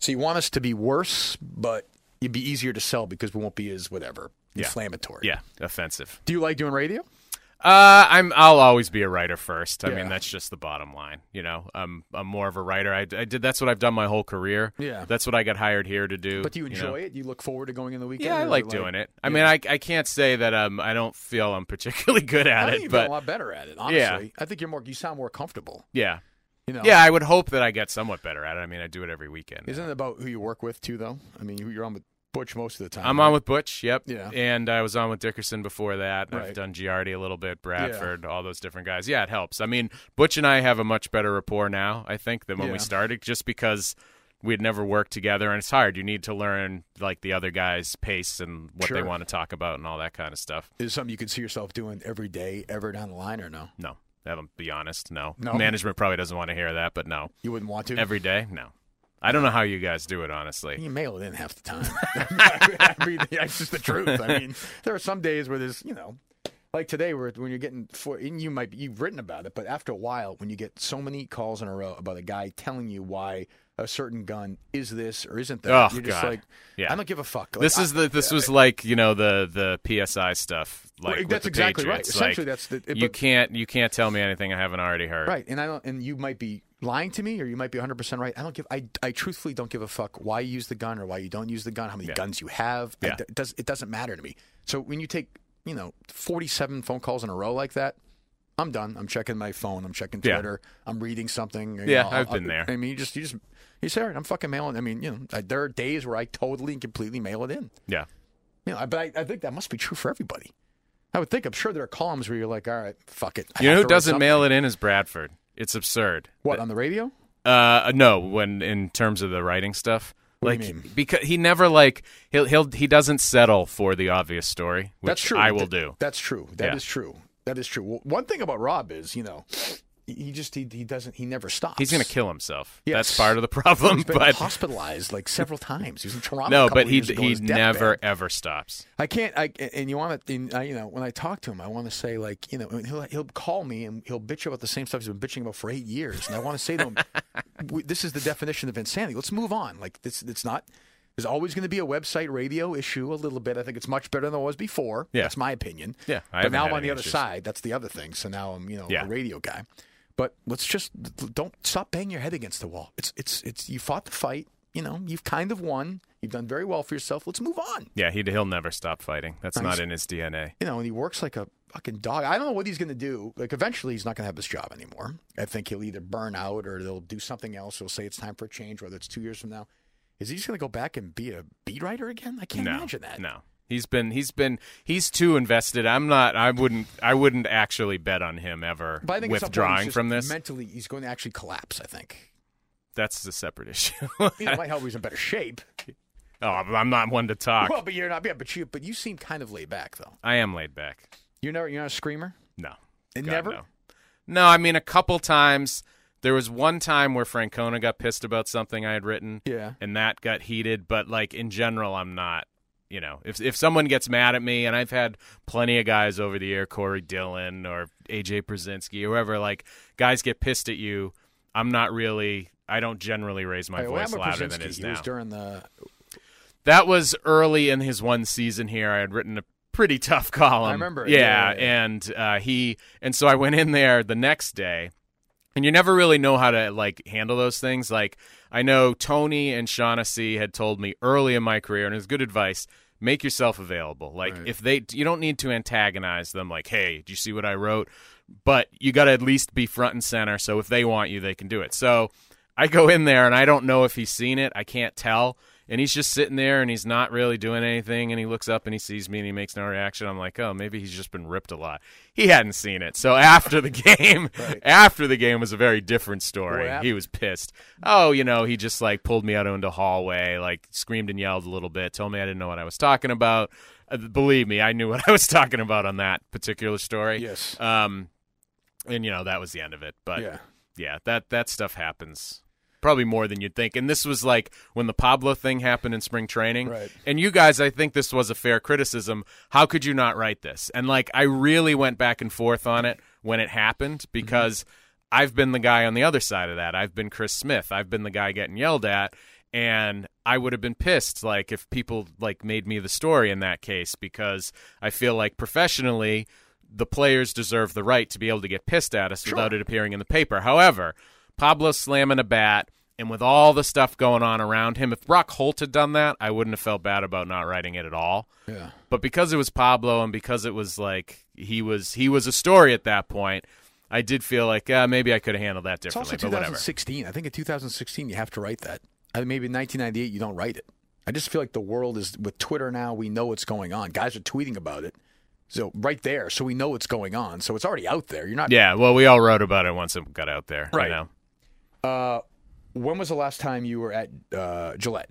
So you want us to be worse, but it'd be easier to sell because we won't be as whatever Yeah. inflammatory. Yeah, offensive. Do you like doing radio? Uh, I'm. I'll always be a writer first. I Yeah. mean, that's just the bottom line. You know, I'm. I'm more of a writer. I, I did. That's what I've done my whole career. Yeah. That's what I got hired here to do. But do you enjoy know? it? You look forward to going in the weekend? Yeah, I or is like it doing it. I Yeah. mean, I. I can't say that um. I don't feel I'm particularly good at I think it, you've but gotten a lot better at it. Honestly, Yeah. I think you're more. You sound more comfortable. yeah, You know. yeah. I would hope that I get somewhat better at it. I mean, I do it every weekend. Isn't it about who you work with too, though? I mean, you- you're on with Butch most of the time. I'm right? on with Butch, yep. Yeah. And I was on with Dickerson before that. Right. I've done Giardi a little bit, Bradford, all those different guys. Yeah, it helps. I mean, Butch and I have a much better rapport now, I think, than when Yeah. we started, just because we'd never worked together, and it's hard. You need to learn, like, the other guy's pace and what they Sure. want to talk about and all that kind of stuff. Is it something you could see yourself doing every day, ever down the line, or no? No. I'll be honest, no. No? Management probably doesn't want to hear that, but no. You wouldn't want to? Every day? No. I don't know how you guys do it, honestly. You mail it in half the time. I mean, that's just the truth. I mean, there are some days where there's, you know, like today, where when you're getting, for, and you might be, you've written about it, but after a while, when you get so many calls in a row about a guy telling you why a certain gun is this or isn't that, Oh, you're just God. like, Yeah. I don't give a fuck. Like, This I- is the this was like, you know, the the P S I stuff, like Right, with that's the exactly right. Patriots. Essentially, Like, that's the. It, you but- can't you can't tell me anything I haven't already heard. Right, and I don't, and you might be lying to me, or you might be one hundred percent right. I don't give. I, I truthfully don't give a fuck why you use the gun or why you don't use the gun, how many Yeah. guns you have. I- Yeah. it does. It doesn't matter to me. So when you take, you know, forty-seven phone calls in a row like that, I'm done. I'm checking my phone. I'm checking Yeah. Twitter. I'm reading something. you Yeah, know, I've I'll- been there. I mean, you just, you just, you say, all right, I'm fucking mailing. I mean, you know, I, there are days where I totally and completely mail it in. Yeah. You know, I- but I, I think that must be true for everybody. I would think. I'm sure there are columns where you're like, all right, fuck it. I You know have who to write doesn't mail something. it in is Bradford. It's absurd. What, on the radio? Uh, no, when in terms of the writing stuff, What like do you mean? because he never like he'll he'll he doesn't settle for the obvious story, which That's true. I will Th- do. That's true. That is Yeah. true. That is true. Well, one thing about Rob is, you know, he he just he, he doesn't he never stops. He's gonna kill himself. Yes. That's part of the problem. He's been But hospitalized like several times. He was in Toronto. a no, couple but he years ago on he his never deathbed. ever stops. I can't. I and you want to. And I, you know, when I talk to him, I want to say like, you know, he'll he'll call me and he'll bitch about the same stuff he's been bitching about for eight years, and I want to say to him, we, this is the definition of insanity. Let's move on. Like this, it's not. There's always going to be a website radio issue a little bit. I think it's much better than it was before. Yeah. That's my opinion. Yeah, I but haven't now had I'm on any the other issues. side. That's the other thing. So now I'm, you know, Yeah. a radio guy. But let's just don't stop banging your head against the wall. It's it's it's you fought the fight. You know, you've kind of won. You've done very well for yourself. Let's move on. Yeah, he he'll never stop fighting. That's Nice. not in his D N A. You know, and he works like a fucking dog. I don't know what he's going to do. Like, eventually, he's not going to have this job anymore. I think he'll either burn out or they'll do something else. He'll say it's time for a change, whether it's two years from now. Is he just going to go back and be a beat writer again? I can't no, imagine that. No. He's been he's been he's too invested. I'm not I wouldn't I wouldn't actually bet on him ever But I think at some point he's withdrawing just from this. mentally, he's going to actually collapse. I think. That's a separate issue. You know, it might help he's in better shape. Oh, I'm not one to talk. Well, but you're not. Yeah, but you, but you seem kind of laid back, though. I am laid back. You're never. You're not a screamer. No. And God, never? No. No, I mean a couple times. There was one time where Francona got pissed about something I had written. Yeah. And that got heated, but like in general I'm not, you know, if if someone gets mad at me, and I've had plenty of guys over the year, Corey Dillon or A J Brzezinski, whoever, like guys get pissed at you, I'm not really I don't generally raise my All right, what voice happened with louder than Brzezinski? it is He now. was during the. That was early in his one season here. I had written a pretty tough column. I remember. Yeah, Yeah, yeah, yeah. and uh, he and so I went in there the next day, and you never really know how to like handle those things. Like I know Tony and Shaughnessy had told me early in my career, and it was good advice. Make yourself available. Like Right. if they, you don't need to antagonize them. Like, hey, did you see what I wrote? But you got to at least be front and center. So if they want you, they can do it. So I go in there, and I don't know if he's seen it. I can't tell. And he's just sitting there, and he's not really doing anything. And he looks up, and he sees me, and he makes no reaction. I'm like, oh, maybe he's just been ripped a lot. He hadn't seen it. So after the game, Right. after the game was a very different story. What happened? He was pissed. Oh, you know, he just like pulled me out into the hallway, like screamed and yelled a little bit, told me I didn't know what I was talking about. Uh, believe me, I knew what I was talking about on that particular story. Yes. Um, and you know that was the end of it. But Yeah. yeah, that that stuff happens. Probably more than you'd think. And this was like when the Pablo thing happened in spring training. Right. And you guys, I think this was a fair criticism. How could you not write this? And like, I really went back and forth on it when it happened because I've been the guy on the other side of that. I've been Chris Smith. I've been the guy getting yelled at. And I would have been pissed, like, if people, like, made me the story in that case, because I feel like professionally the players deserve the right to be able to get pissed at us Sure. without it appearing in the paper. However, Pablo slamming a bat, and with all the stuff going on around him, if Brock Holt had done that, I wouldn't have felt bad about not writing it at all. Yeah. But because it was Pablo and because it was, like, he was he was a story at that point, I did feel like uh, maybe I could have handled that It's differently, also but whatever. twenty sixteen. I think in two thousand sixteen you have to write that. I mean, maybe in nineteen ninety-eight you don't write it. I just feel like the world is, with Twitter now, we know what's going on. Guys are tweeting about it. So right there, so we know what's going on. So it's already out there. You're not. Yeah, well, we all wrote about it once it got out there. Right. You know? Uh, when was the last time you were at uh, Gillette?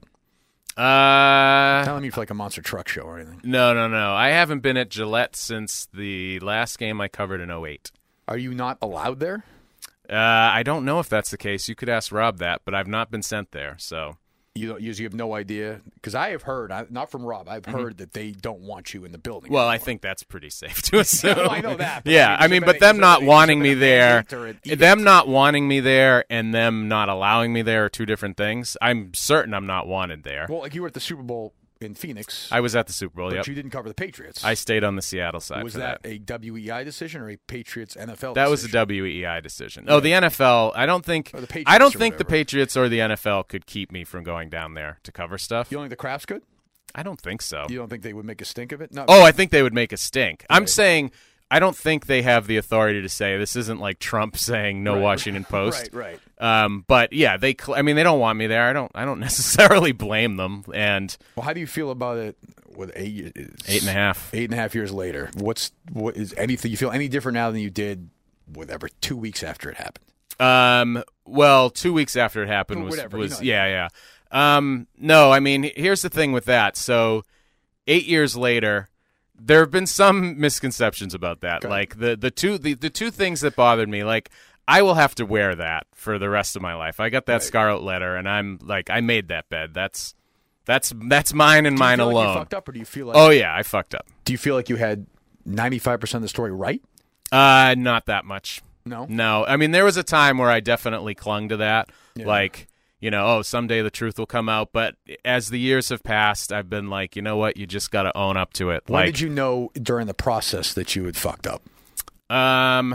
Uh, Not let me for like a monster truck show or anything. no, no, no. I haven't been at Gillette since the last game I covered in oh eight. Are you not allowed there? Uh, I don't know if that's the case. You could ask Rob that, but I've not been sent there. So You don't, you have no idea? Because I have heard, I, not from Rob, I've Mm-hmm. heard that they don't want you in the building. Well, I anymore. think that's pretty safe to assume. No, I know that, but yeah, I I mean, mean, has but there them been- not has there wanting been me a there, mandate or an edict? them not wanting me there, and them not allowing me there are two different things. I'm certain I'm not wanted there. Well, like you were at the Super Bowl in Phoenix, I was at the Super Bowl. but Yep, you didn't cover the Patriots. I stayed on the Seattle side. was for that, that? a W E I decision or a Patriots N F L That decision? was a W E I decision. Oh, the N F L. I don't think. Or the Patriots I don't or think the whatever. Patriots or the N F L could keep me from going down there to cover stuff. You don't think the Crafts could? I don't think so. You don't think they would make a stink of it? No. Oh, I think they would make a stink. I'm Right. saying I don't think they have the authority to say this isn't like Trump saying no Right. Washington Post. Right, right. Um, but yeah, they. Cl- I mean, they don't want me there. I don't. I don't necessarily blame them. And Well, how do you feel about it? With eight, eight and a half. eight and a half years later, what's what is anything? You feel any different now than you did, whatever, two weeks after it happened? Um. Well, two weeks after it happened Well, was whatever, you was know. yeah yeah. Um. No, I mean, here's the thing with that. So, eight years later, there have been some misconceptions about that. Okay. Like the the two the, the two things that bothered me. Like I will have to wear that for the rest of my life. I got that Right. scarlet letter, and I'm like, I made that bed. That's that's that's mine and Do you mine feel alone. Like you fucked up, or do you feel like? Oh yeah, I fucked up. Do you feel like you had ninety-five percent of the story right? Uh, not that much. No. No, I mean there was a time where I definitely clung to that, Yeah. like you know, oh someday the truth will come out. But as the years have passed, I've been like, you know what, you just got to own up to it. When like, did you know during the process that you had fucked up? um,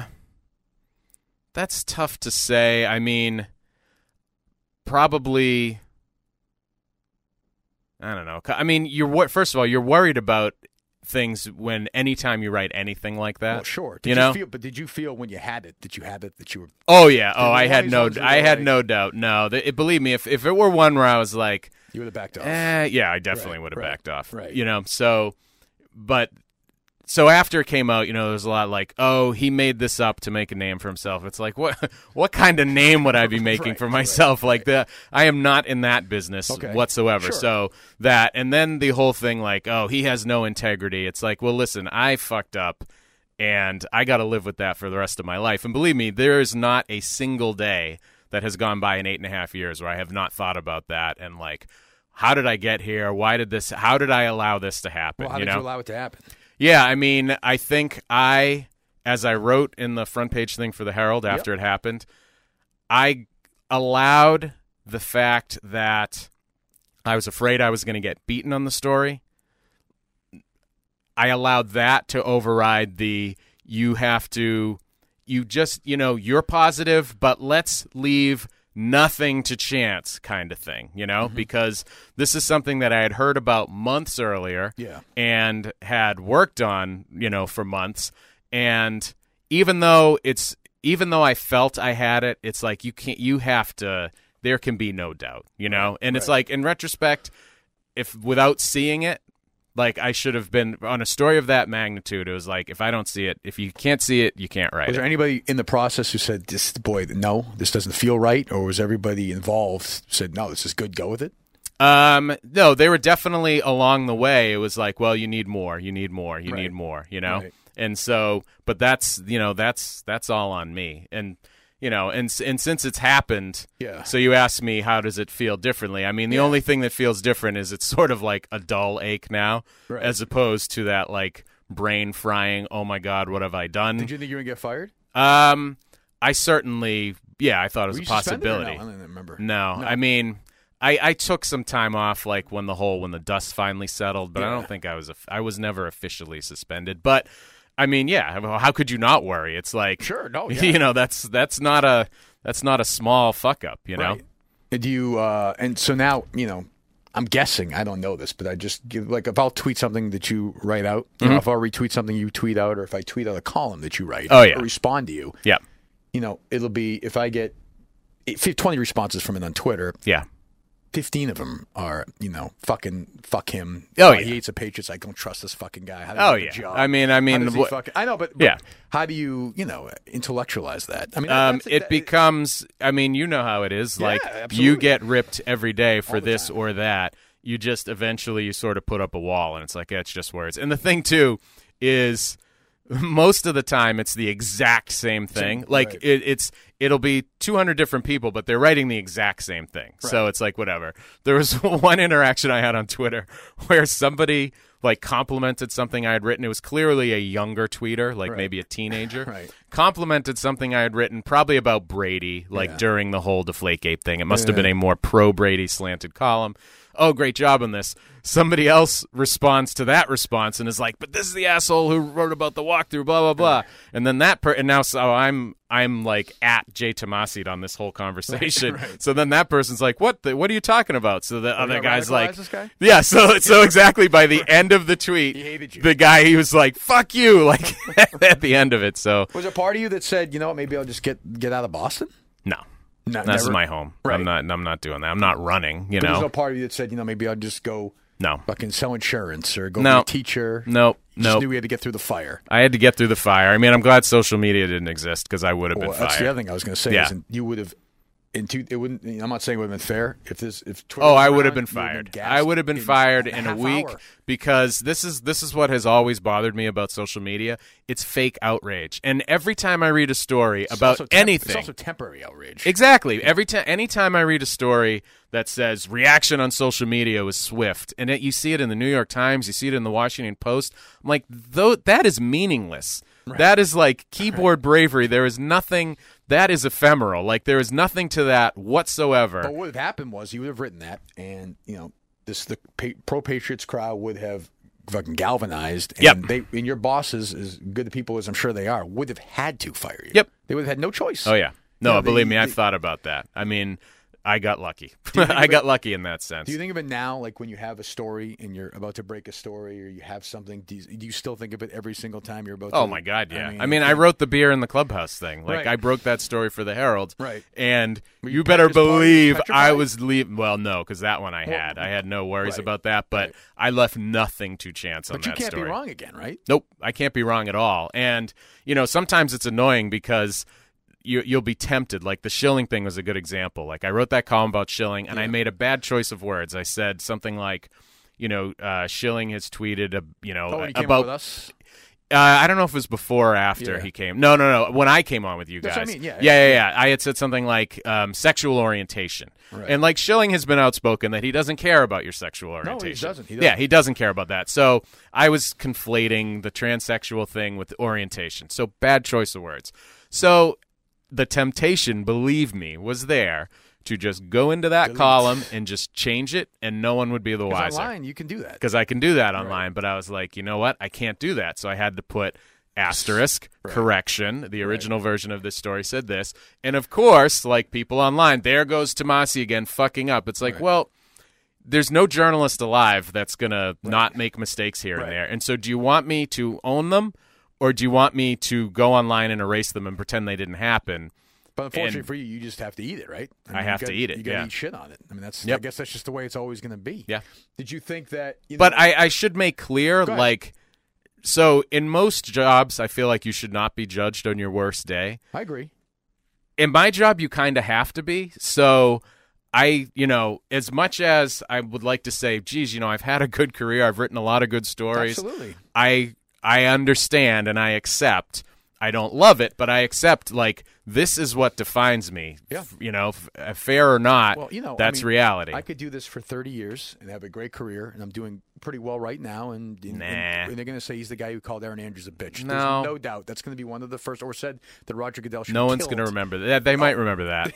that's tough to say. I mean, probably. I don't know. I mean, you're wor- first of all, you're worried about things when anytime you write anything like that. Well, sure. Did you you, know? feel, but did you feel when you had it that you had it that you were? Oh yeah. Oh, Did I you had always no. ones where I you're had like- no doubt. No, th- it, believe me, if if it were one where I was like, You would have backed off. eh, yeah, I definitely Right, would have right, backed off. right. You know. So, but so after it came out, you know, there was a lot like, oh, he made this up to make a name for himself. It's like, what what kind of name would I be making Right, for right, myself? right. Like the I am not in that business Okay. whatsoever. Sure. So that, and then the whole thing like, oh, he has no integrity. It's like, well, listen, I fucked up. And I got to live with that for the rest of my life. And believe me, there is not a single day that has gone by in eight and a half years where I have not thought about that and like, how did I get here? Why did this? How did I allow this to happen? Well, how you did know? you allow it to happen? Yeah, I mean, I think I, as I wrote in the front page thing for the Herald after it happened, I allowed the fact that I was afraid I was going to get beaten on the story. I allowed that to override the you have to, you just, you know, you're positive, but let's leave nothing to chance kind of thing, you know, Mm-hmm. because this is something that I had heard about months earlier Yeah. and had worked on, you know, for months. And even though it's, even though I felt I had it, it's like you can't, you have to, there can be no doubt, you know, and it's Right. like in retrospect, if without seeing it, like I should have been on a story of that magnitude. It was like, if I don't see it, if you can't see it, you can't write Was it. there anybody in the process who said, "This boy, no, this doesn't feel right," or was everybody involved said, "No, this is good, go with it"? Um, no, they were definitely along the way. It was like, well, you need more, you need more, you Right. need more, you know? Right. And so, but that's, you know, that's, that's all on me. And, you know, and, and since it's happened, Yeah. so you asked me, how does it feel differently? I mean, the Yeah. only thing that feels different is it's sort of like a dull ache now, Right. as opposed to that like brain frying, oh my God, what have I done? Did you think you were gonna get fired? Um, I certainly, yeah, I thought it was Were a you suspended or possibility. No, I don't remember. No, No. I mean, I, I took some time off, like when the whole when the dust finally settled, but Yeah. I don't think I was. I was never officially suspended. But I mean, yeah. How could you not worry? It's like Sure, no, yeah. you know, that's that's not a that's not a small fuck up. You know. Right. And do you uh, and so now you know. I'm guessing, I don't know this, but I just give, like, if I'll tweet something that you write out, you Mm-hmm. know, if I'll retweet something you tweet out, or if I tweet out a column that you write, Oh, yeah. or respond to you, Yeah. you know, it'll be, if I get twenty responses from it on Twitter, Yeah. fifteen of them are, you know, fucking fuck him. Oh, He yeah. hates the Patriots. I don't trust this fucking guy. How does Oh he yeah. have a job? I mean, I mean, How does he what- fucking, I know, but, but Yeah. how do you, you know, intellectualize that? I mean, Um, that's- it that- becomes. I mean, you know how it is. Yeah, Like absolutely. you get ripped every day for All the this time. or that. You just eventually you sort of put up a wall, and it's like yeah, it's just words. And the thing too is, most of the time it's the exact same thing. Same, like right. it, it's it'll be two hundred different people, but they're writing the exact same thing. So Right. it's like whatever. There was one interaction I had on Twitter where somebody like complimented something I had written. It was clearly a younger tweeter, like Right. maybe a teenager. Right. Complimented something I had written, probably about Brady, like Yeah. during the whole Deflategate thing. It must have Yeah. been a more pro Brady slanted column. Oh, great job on this. Somebody else responds to that response and is like, "But this is the asshole who wrote about the walkthrough, blah blah blah." And then that per- and now so I'm I'm like at Jay Tomasic on this whole conversation. right. So then that person's like, "What the? What are you talking about?" So the other gonna guy's radicalize like, this guy? "Yeah." So so exactly by the end of the tweet, He hated you. the guy he was like, "Fuck you!" Like at the end of it. So Was there a part of you that said, you know what, maybe I'll just get get out of Boston? no. No, This is never? my home. Right. I'm not. I'm not doing that. I'm not running. You But there's know. no part of you that said, you know, maybe I'll just go No. fucking sell insurance or go No. be a teacher. Nope. You just Nope. knew we had to get through the fire. I had to get through the fire. I mean, I'm glad social media didn't exist because I would have been Well, that's the fired. other thing I was going to say. Yeah. Is in- you would have, in two, it wouldn't. I'm not saying it would have been fair if this if Twitter Oh, was I would have around, been you would fired. gassed I would have been in fired a in a half week hour. because this is this is what has always bothered me about social media. It's fake outrage, and every time I read a story It's about also temp- anything, It's also temporary outrage. exactly every time anytime I read a story that says reaction on social media was swift, and it, you see it in the New York Times, you see it in the Washington Post. I'm like, though that is meaningless. That is like keyboard bravery. There is nothing. That is ephemeral. Like there is nothing to that whatsoever. But what would have happened was you would have written that, and you know, this the pa- pro Patriots crowd would have fucking galvanized. And Yep. They and your bosses, as good people as I'm sure they are, would have had to fire you. Yep. They would have had no choice. Oh yeah. No, You know, they- believe me, I've they- thought about that. I mean, I got lucky. you think I of got it- lucky in that sense. Do you think of it now, like when you have a story and you're about to break a story, or you have something? Do you, do you still think of it every single time you're about? Oh to... my God, yeah. I I mean, mean, I, wrote the beer in the clubhouse thing. Like Right. I broke that story for the Herald. Right. And Were you, you better petrified? believe I Petrified? was leave. Well, no, because that one I Well, had. I had no worries right. about that. But Right. I left nothing to chance on But you that can't story. be wrong again, right? Nope, I can't be wrong at all. And you know, sometimes it's annoying because you, you'll be tempted. Like the Schilling thing was a good example. Like I wrote that column about Schilling, and I made a bad choice of words. I said something like, you know, uh, Schilling has tweeted, a, you know, Oh, when he came about. up with us. Uh, I don't know if it was before or after Yeah. he came. No, no, no. When I came on with you guys. That's what I mean, yeah, yeah, yeah. yeah, yeah. I had said something like um, sexual orientation. Right. And like Schilling has been outspoken that he doesn't care about your sexual orientation. doesn't. He Yeah, doesn't. he doesn't care about that. So I was conflating the transsexual thing with orientation. So bad choice of words. So the temptation, believe me, was there to just go into that Delete. column and just change it, and no one would be the 'Cause wiser online, you can do that. because I can do that online. But I was like, you know what? I can't do that. So I had to put asterisk, correction. The original version of this story said this. And of course, like people online, there goes Tomasi again fucking up. It's like, Right. well, there's no journalist alive that's going to not make mistakes here Right. and there. And so do you want me to own them, or do you want me to go online and erase them and pretend they didn't happen? But unfortunately And- for you, you just have to eat it, right? I have you to gotta- eat it, You got to yeah. eat shit on it. I mean, that's. Yep. I guess that's just the way it's always going to be. Yeah. Did you think that? You know, But I, I should make clear, Go ahead. like, so in most jobs, I feel like you should not be judged on your worst day. I agree. In my job, you kind of have to be. So I, you know, as much as I would like to say, geez, you know, I've had a good career, I've written a lot of good stories. Absolutely. I I understand and I accept. I don't love it, but I accept, like, this is what defines me. Yeah. You know, f- fair or not, well, you know, that's I mean, reality. I could do this for thirty years and have a great career, and I'm doing pretty well right now. And, and, Nah. and, and they're going to say he's the guy who called Aaron Andrews a bitch. No. There's no doubt. That's going to be one of the first, or said that Roger Goodell should No be one's killed. going to remember that. They might remember that.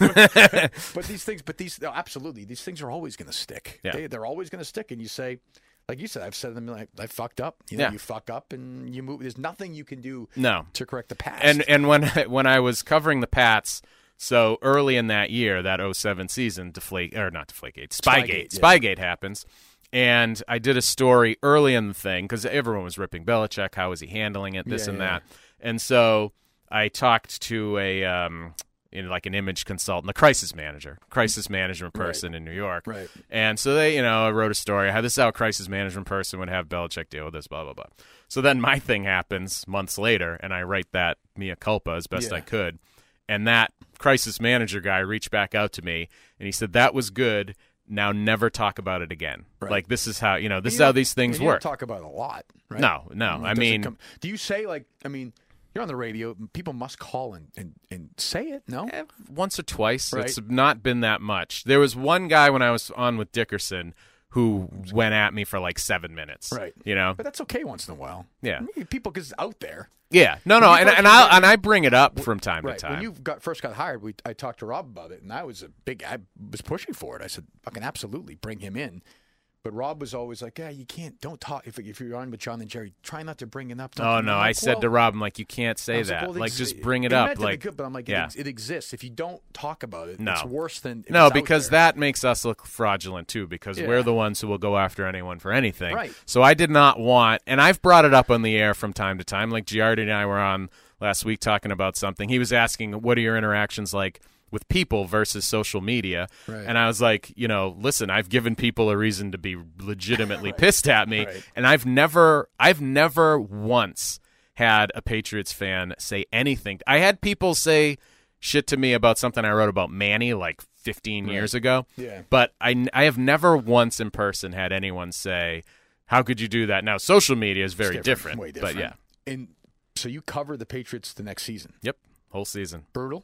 but, but these things, but these, no, absolutely, these things are always going to stick. Yeah. They, they're always going to stick. And you say, like you said, I've said them like I fucked up. You know, Yeah. you fuck up and you move. There's nothing you can do No. to correct the past. And and when when I was covering the Pats, so early in that year, that oh seven season, Deflate or not Deflategate, Spygate, Spygate, yeah. Spygate happens, and I did a story early in the thing because everyone was ripping Belichick. How was he handling it? This Yeah, and yeah. that. And so I talked to a um, in like an image consultant, a crisis manager, crisis management person in New York. Right. And so they, you know, I wrote a story. How this is how a crisis management person would have Belichick deal with this, blah blah blah. So then my thing happens months later, and I write that mea culpa as best Yeah. I could. And that crisis manager guy reached back out to me, and he said, that was good. Now never talk about it again. Right. Like, this is how, you know, this You is how don't- these things and you work. Don't talk about it a lot, right? No, no. It I doesn't mean, come- do you say, like, I mean, you're on the radio, people must call and, and, and say it, no? eh, once or twice. Right. It's not been that much. There was one guy when I was on with Dickerson who went at me for like seven minutes. Right. You know? But that's okay once in a while. Yeah. I mean, people, because it's out there. Yeah. No, no. When you And, first and, I got- and I bring it up from time Right. to time. When you got first got hired, we I talked to Rob about it, and I was a big. I was pushing for it. I said, "Fucking absolutely, bring him in." But Rob was always like, "Yeah, you can't. Don't talk. If if you're on with John and Jerry, try not to bring it up." Don't- Oh I'm no! like, I said well, to Rob, I'm like, you can't I say was that. well, it Like, ex- just bring it it up. meant to be Like, good, but I'm like, yeah. it, ex- it exists. If you don't talk about it, No. it's worse than if No, it's out because there. that makes us look fraudulent too, because Yeah. we're the ones who will go after anyone for anything. Right. So I did not want, and I've brought it up on the air from time to time. Like Giardi and I were on last week talking about something. He was asking, what are your interactions like with people versus social media? Right. And I was like, you know, listen, I've given people a reason to be legitimately pissed at me, Right. and I've never, I've never once had a Patriots fan say anything. I had people say shit to me about something I wrote about Manny like fifteen years ago. Yeah. But I, I have never once in person had anyone say, how could you do that? Now, social media is very It's different, way but different. yeah. And so you cover the Patriots the next season. Yep. Whole season. Brutal.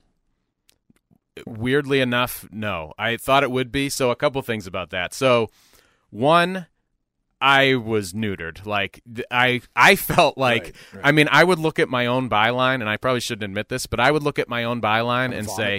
Weirdly enough, no. I thought it would be. So a couple things about that. So one, I was neutered. Like th- I, I felt like, Right, right. I mean, I would look at my own byline, and I probably shouldn't admit this, but I would look at my own byline and vomit. say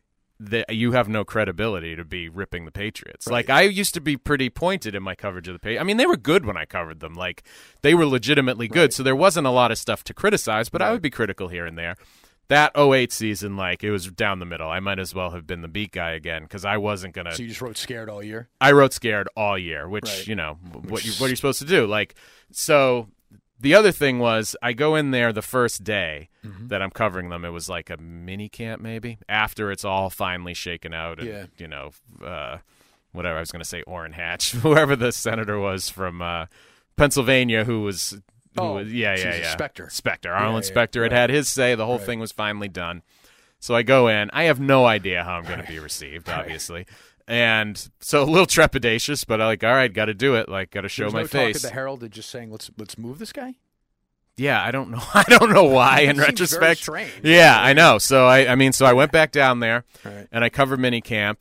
that you have no credibility to be ripping the Patriots. Right. Like I used to be pretty pointed in my coverage of the Patriots. I mean, they were good when I covered them. Like they were legitimately good. Right. So there wasn't a lot of stuff to criticize, but I would be critical here and there. That oh eight season, like, it was down the middle. I might as well have been the beat guy again because I wasn't going to So you just wrote scared all year. I wrote scared all year, which, Right. you know, what you what you're supposed to do. Like, so the other thing was I go in there the first day Mm-hmm. that I'm covering them. It was like a mini camp, maybe, after it's all finally shaken out. And, Yeah. you know, uh, whatever I was going to say, Orrin Hatch, whoever the senator was from uh, Pennsylvania who was. Who Oh, was, yeah, yeah, Jesus, yeah. Specter. Specter. Yeah, Arlen yeah, Specter had right. had his say. The whole Right. thing was finally done. So I go in. I have no idea how I'm going to be received, obviously. And so a little trepidatious, but I'm like, all right, got to do it. Like, got to show There's my no face. talk at the Herald of just saying let's let's move this guy. Yeah, I don't know. I don't know why. In It seems very retrospect, strange. yeah, I know. So I, I mean, so I went back down there Right. and I covered minicamp,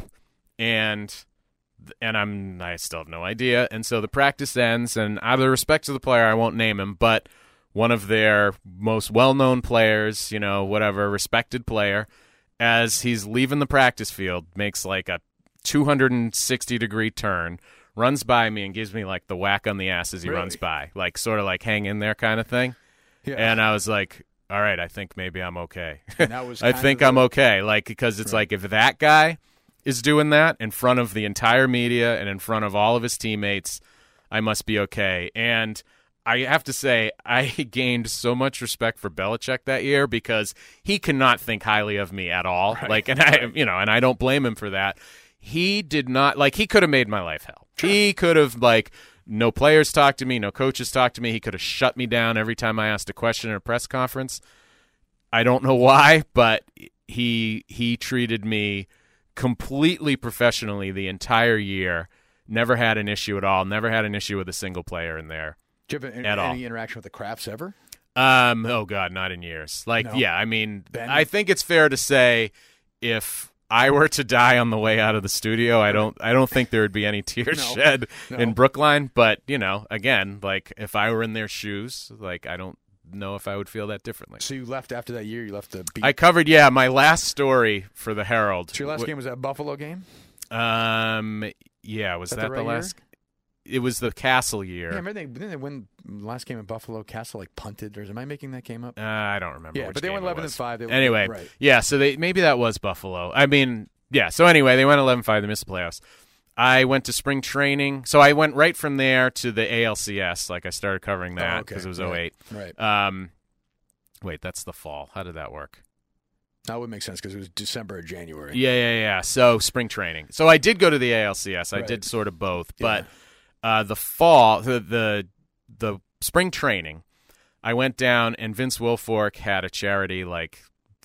and and I'm I still have no idea. And so the practice ends, and out of respect to the player, I won't name him, but one of their most well-known players, you know, whatever, respected player, as he's leaving the practice field, makes like a two hundred sixty degree turn, runs by me and gives me like the whack on the ass as he Really? runs by, like sort of like hang in there kind of thing. Yeah. And I was like, all right, I think maybe I'm okay. And that was I kind think of I'm the- okay. Like, because it's like if that guy is doing that in front of the entire media and in front of all of his teammates, I must be okay. And I have to say, I gained so much respect for Belichick that year because he cannot think highly of me at all. Right, Like, and I, you know, and I don't blame him for that. He did not, like, he could have made my life hell. He could have, like, no players talk to me, no coaches talk to me. He could have shut me down every time I asked a question in a press conference. I don't know why, but he he treated me completely professionally the entire year. Never had an issue at all. Never had an issue with a single player in there. Did you have any, At all. any interaction with the Crafts ever? Um. Oh God, not in years. Like, No. yeah. I mean, Ben? I think it's fair to say if I were to die on the way out of the studio, I don't. I don't think there would be any tears No. shed No. in Brookline. But you know, again, like if I were in their shoes, like I don't know if I would feel that differently. So you left after that year. You left the beat. I covered, yeah, my last story for the Herald. so your last w- game was that Buffalo game? Um. Yeah. Was Is that that the the right last? It was the Castle year. Yeah, remember they didn't they win last game in Buffalo? Castle like punted, or am I making that game up? Uh, I don't remember. Yeah, which but they game went it eleven was. and five. They, Anyway, right. yeah, so they maybe that was Buffalo. I mean, yeah, so anyway, they went eleven five, they missed the playoffs. I went to spring training. So I went right from there to the A L C S. Like I started covering that Oh, okay. because it was Right. oh eight. Right. Um, wait, that's the fall. How did that work? That would make sense because it was December or January. Yeah, yeah, yeah. So spring training. So I did go to the A L C S. I Right. did sort of both, Yeah. but uh, the fall, the, the the spring training, I went down and Vince Wilfork had a charity like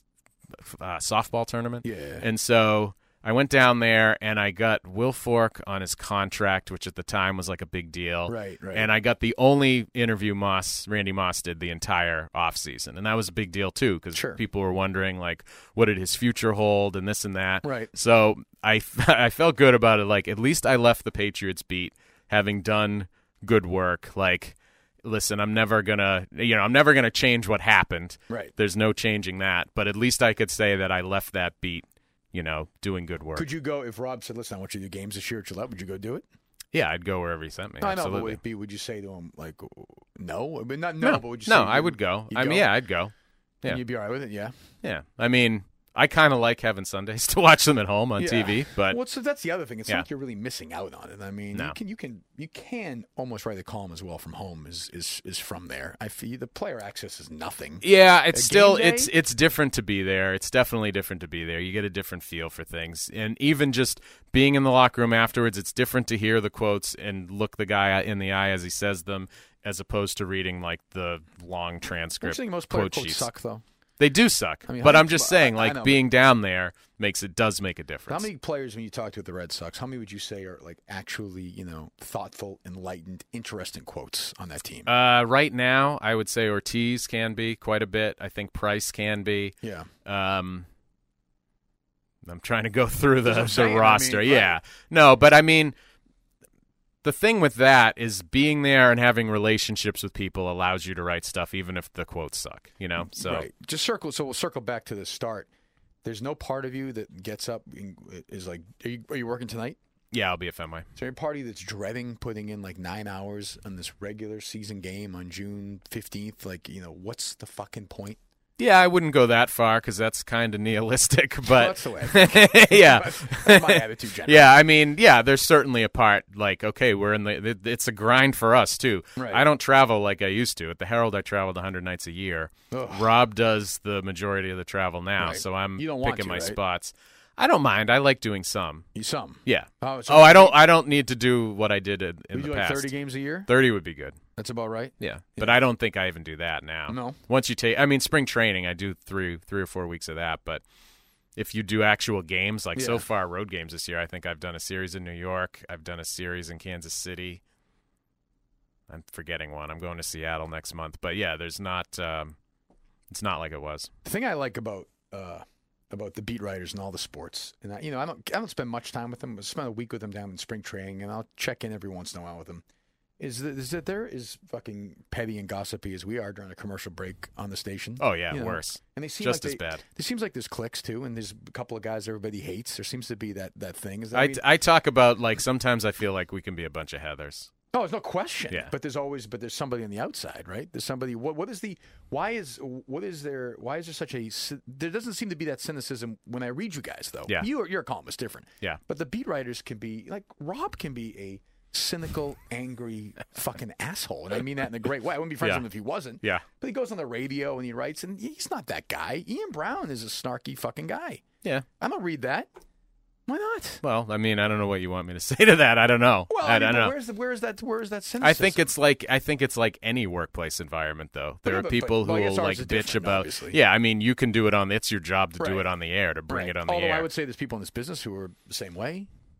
uh, softball tournament. Yeah. And so I went down there and I got Wilfork on his contract, which at the time was like a big deal. Right, right. And I got the only interview Moss, Randy Moss did the entire offseason. And that was a big deal too because Sure. people were wondering like, what did his future hold and this and that. Right. So I, I felt good about it. Like at least I left the Patriots beat having done good work. Like, listen, I'm never gonna, you know, I'm never gonna change what happened. Right. There's no changing that. But at least I could say that I left that beat, you know, doing good work. Could you go if Rob said, "Listen, I want you to do games this year at Gillette"? Would you go do it? Yeah, I'd go wherever he sent me. I know, but Absolutely. would it be? Would you say to him like, no? I mean, not no, no, but would you? no, say I you- would go. you'd I mean, go? yeah, I'd go. Yeah, And you'd be all right with it. Yeah. yeah. I mean, I kind of like having Sundays to watch them at home on Yeah. T V, but well, so that's the other thing. It's Yeah. not like you're really missing out on it. I mean, No. you can you can you can almost write a column as well from home is is is from there. I feel the player access is nothing. yeah, it's A still game day? it's it's different to be there. It's definitely different to be there. You get a different feel for things, and even just being in the locker room afterwards, it's different to hear the quotes and look the guy in the eye as he says them, as opposed to reading like the long I'm transcript saying most player quote quotes sheets. suck though. They do suck, I mean, but how I'm many- just saying, I- I like know, being down there makes it does make a difference. How many players when you talk to at the Red Sox? How many would you say are like actually you know thoughtful, enlightened, interesting quotes on that team? Uh, right now, I would say Ortiz can be quite a bit. I think Price can be. yeah. Um, I'm trying to go through the, That's what I'm the saying. I roster. mean, yeah. right. No, but I mean, the thing with that is being there and having relationships with people allows you to write stuff even if the quotes suck, you know? So Right. Just circle. So we'll circle back to the start. There's no part of you that gets up and is like, are you, are you working tonight? yeah, I'll be at Fenway. Is there a party that's dreading putting in like nine hours on this regular season game on June fifteenth? Like, you know, what's the fucking point? Yeah, I wouldn't go that far because that's kind of nihilistic, but that's the way I think. yeah. That's my attitude, generally. Yeah, I mean, yeah, there's certainly a part like, okay, we're in the, it- it's a grind for us too. Right. I don't travel like I used to. At the Herald, I traveled one hundred nights a year. Ugh. Rob does the majority of the travel now, Right. so I'm You don't want picking to, my right? spots. I don't mind. I like doing some. You some. Yeah. Oh, so Oh, I don't. I don't need to do what I did in, in You the do like past. thirty games a year? thirty would be good. That's about right. Yeah, but I don't think I even do that now. No. Once you take, I mean, spring training, I do three, three or four weeks of that. But if you do actual games, like so Yeah. far, road games this year, I think I've done a series in New York. I've done a series in Kansas City. I'm forgetting one. I'm going to Seattle next month. But yeah, there's not. Um, it's not like it was. The thing I like about uh, about the beat writers and all the sports, and I, you know, I don't I don't spend much time with them. I spend a week with them down in spring training, and I'll check in every once in a while with them. Is that, is that they're as fucking petty and gossipy as we are during a commercial break on the station? Oh yeah, You know, worse. And they seem Just like as they, bad. It seems like there's cliques too, and there's a couple of guys everybody hates. There seems to be that, that thing. Is that I, mean, I talk about like sometimes I feel like we can be a bunch of Heathers. oh, there's no question. Yeah. But there's always but there's somebody on the outside, right? There's somebody. What what is the why is what is there why is there such a cy- there doesn't seem to be that cynicism when I read you guys though. Yeah. You are, you're a columnist, different. Yeah. But the beat writers can be like Rob can be a cynical, angry, fucking asshole, and I mean that in a great way. I wouldn't be friends Yeah. with him if he wasn't. Yeah. But he goes on the radio and he writes, and he's not that guy. Ian Brown is a snarky fucking guy. Yeah. I don't read that. Why not? Well, I mean, I don't know what you want me to say to that. I don't know. Well, I, I, mean, I don't but know. where's the, where is that? Where is that cynicism? I think it's like I think it's like any workplace environment, though. There Yeah, are but- people but- well, I who guess will ours like is bitch different, about. obviously. Yeah, I mean, you can do it on. It's your job to do Right. it on the air to bring Right. it on the Although air. I would say there's people in this business who are the same way.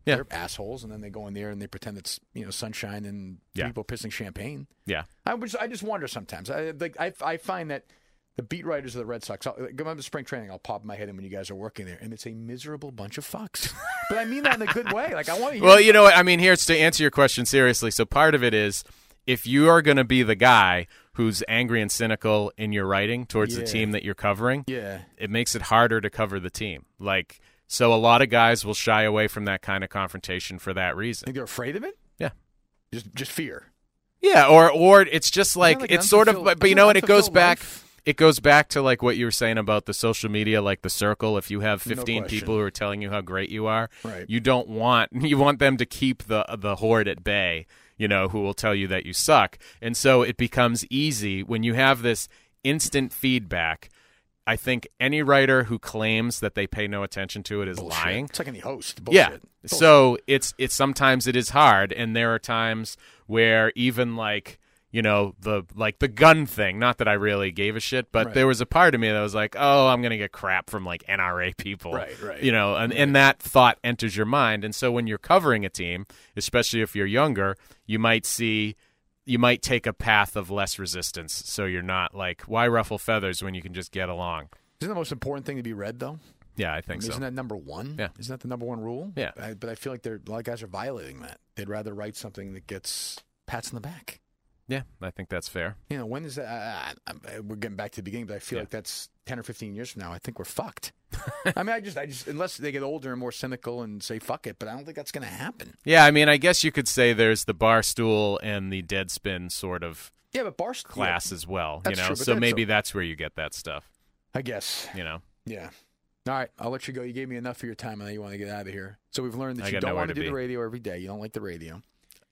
Yeah. They're assholes, and then they go in there and they pretend it's you know sunshine and Yeah. people pissing champagne. Yeah. I was I just wonder sometimes. I like I I find that the beat writers of the Red Sox, I'll, go on to spring training, I'll pop my head in when you guys are working there, and it's a miserable bunch of fucks. But I mean that in a good way. Like I want to. Well, you know what? I mean, here's to answer your question seriously. So part of it is if you are going to be the guy who's angry and cynical in your writing towards Yeah. the team that you're covering, Yeah. it makes it harder to cover the team. Like, so a lot of guys will shy away from that kind of confrontation for that reason. Think they're afraid of it? Yeah. Just just fear. Yeah, or or it's just like, like an it's sort of, unfulfilled- but, but you know what? It goes unfulfilled back. life. It goes back to like what you were saying about the social media, like the circle. If you have No fifteen question. people who are telling you how great you are, Right. you don't want you want them to keep the the horde at bay. You know, who will tell you that you suck, and so it becomes easy when you have this instant feedback. I think any writer who claims that they pay no attention to it is Bullshit. lying. It's like any host. Yeah. Bullshit. Bullshit. So it's it's sometimes it is hard, and there are times where even like you know the like the gun thing. Not that I really gave a shit, but Right. there was a part of me that was like, oh, I'm gonna get crap from like N R A people, Right, right. You know, and and that thought enters your mind, and so when you're covering a team, especially if you're younger, you might see. You might take a path of less resistance, so you're not like, why ruffle feathers when you can just get along? Isn't the most important thing to be read though? Yeah, I I think mean, so. isn't that number one? Yeah. Isn't that the number one rule? Yeah. I, but I feel like there a lot of guys are violating that. They'd rather write something that gets pats on the back. Yeah, I think that's fair. You know, when is that? I, I, I, we're getting back to the beginning, but I feel Yeah. like that's ten or fifteen years from now. I think we're fucked. I mean, I just, I just, unless they get older and more cynical and say fuck it, but I don't think that's going to happen. Yeah, I mean, I guess you could say there's the Barstool and the Deadspin sort of Yeah, but Barstool class as well, That's you know. true, but so that's maybe a- that's where you get that stuff, I guess. you know. Yeah. All right, I'll let you go. You gave me enough for your time, and now you want to get out of here. So we've learned that I you got don't nowhere want to to do the be. radio every day. You don't like the radio.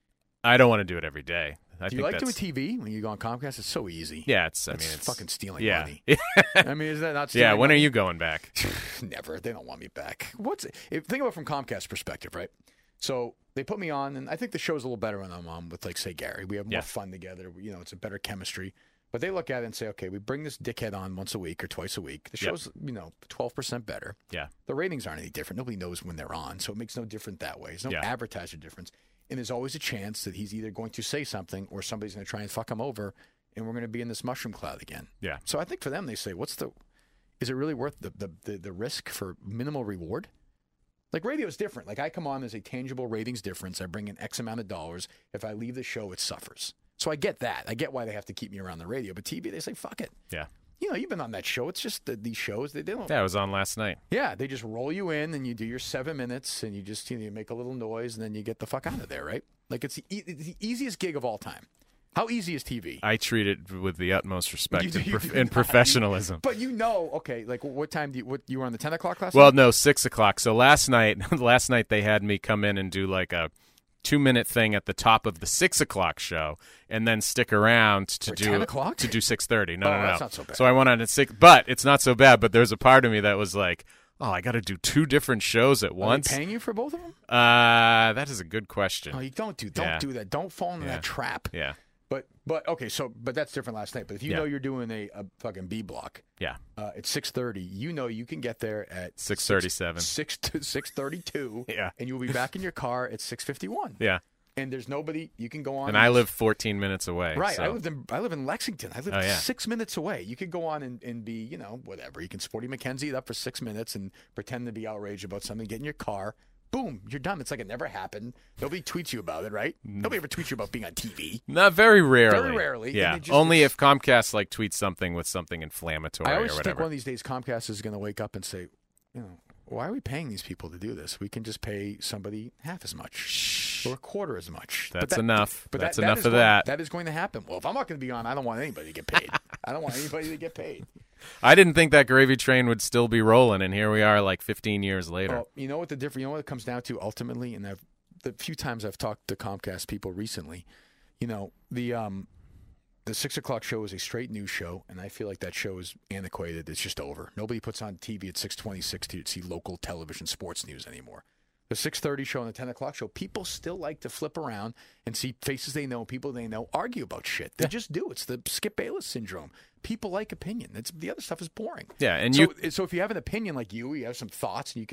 I don't want to do it every day. I Do think you like that's, doing T V when you go on Comcast? It's so easy. Yeah, it's. I That's mean, it's fucking stealing yeah. money. I mean, is that not stealing yeah. When money? are you going back? Never. They don't want me back. What's if, think about it from Comcast's perspective, right? So they put me on, and I think the show's a little better when I'm on with, like, say, Gary. We have more Yeah. fun together. You know, it's a better chemistry. But they look at it and say, okay, we bring this dickhead on once a week or twice a week. The Yep. show's, you know, twelve percent better. Yeah. The ratings aren't any different. Nobody knows when they're on, so it makes no different that way. There's no Yeah. advertiser difference. And there's always a chance that he's either going to say something or somebody's going to try and fuck him over, and we're going to be in this mushroom cloud again. Yeah. So I think for them, they say, what's the – is it really worth the, the, the, the risk for minimal reward? Like, radio is different. Like, I come on, there's a tangible ratings difference. I bring in X amount of dollars. If I leave the show, it suffers. So I get that. I get why they have to keep me around the radio. But T V, they say, fuck it. Yeah. You know, you've been on that show. It's just that these shows, they, they don't. Yeah, I was on last night. Yeah, they just roll you in and you do your seven minutes and you just, you know, you make a little noise and then you get the fuck out of there, right? Like, it's the, e- it's the easiest gig of all time. How easy is T V? I treat it with the utmost respect You do- and, you prof- do and not. professionalism. But you know, okay, like what time do you, what, you were on the ten o'clock last Well, night? no, six o'clock. So last night, last night they had me come in and do like a two-minute thing at the top of the six o'clock show, and then stick around to For do ten o'clock? to do six thirty. No, Oh, no, no. that's not so bad. So I went on at six, but it's not so bad. But there's a part of me that was like, oh, I got to do two different shows at Are they once. paying you for both of them? Uh, that is a good question. Oh, you don't do don't Yeah. do that. Don't fall into Yeah. that trap. Yeah, But but okay, so but that's different last night. But if you Yeah. know you're doing a, a fucking B block, yeah. uh, it's six thirty. You know you can get there at six thirty-seven. six to six thirty two. Yeah. and you'll be back in your car at six fifty one. Yeah, And there's nobody you can go on. and I live fourteen minutes away. Right, so- I live in I live in Lexington. I live Oh, yeah. six minutes away. You could go on and, and be, you know, whatever. You can Sporty McKenzie it up for six minutes and pretend to be outraged about something. Get in your car, boom, you're done. It's like it never happened. Nobody tweets you about it, right? Nobody ever tweets you about being on T V. Not very rarely. Very rarely, and Yeah. they just- Only if Comcast like tweets something with something inflammatory I always or think whatever. one of these days Comcast is going to wake up and say, you know, why are we paying these people to do this? We can just pay somebody half as much or a quarter as much. But That's that- enough. But That's that, enough is of going- that. That is going to happen. Well, if I'm not going to be on, I don't want anybody to get paid. I don't want anybody to get paid. I didn't think that gravy train would still be rolling, and here we are, like fifteen years later. Well, you know what the difference? You know what it comes down to ultimately, and I've the few times I've talked to Comcast people recently, you know, the um, the six o'clock show is a straight news show, and I feel like that show is antiquated. It's just over. Nobody puts on T V at six twenty six to see local television sports news anymore. The six thirty show and the ten o'clock show, people still like to flip around and see faces they know, people they know, argue about shit. They just do. It's the Skip Bayless syndrome. People like opinion. It's, the other stuff is boring. Yeah, and so, you- so if you have an opinion like you, you have some thoughts, and you can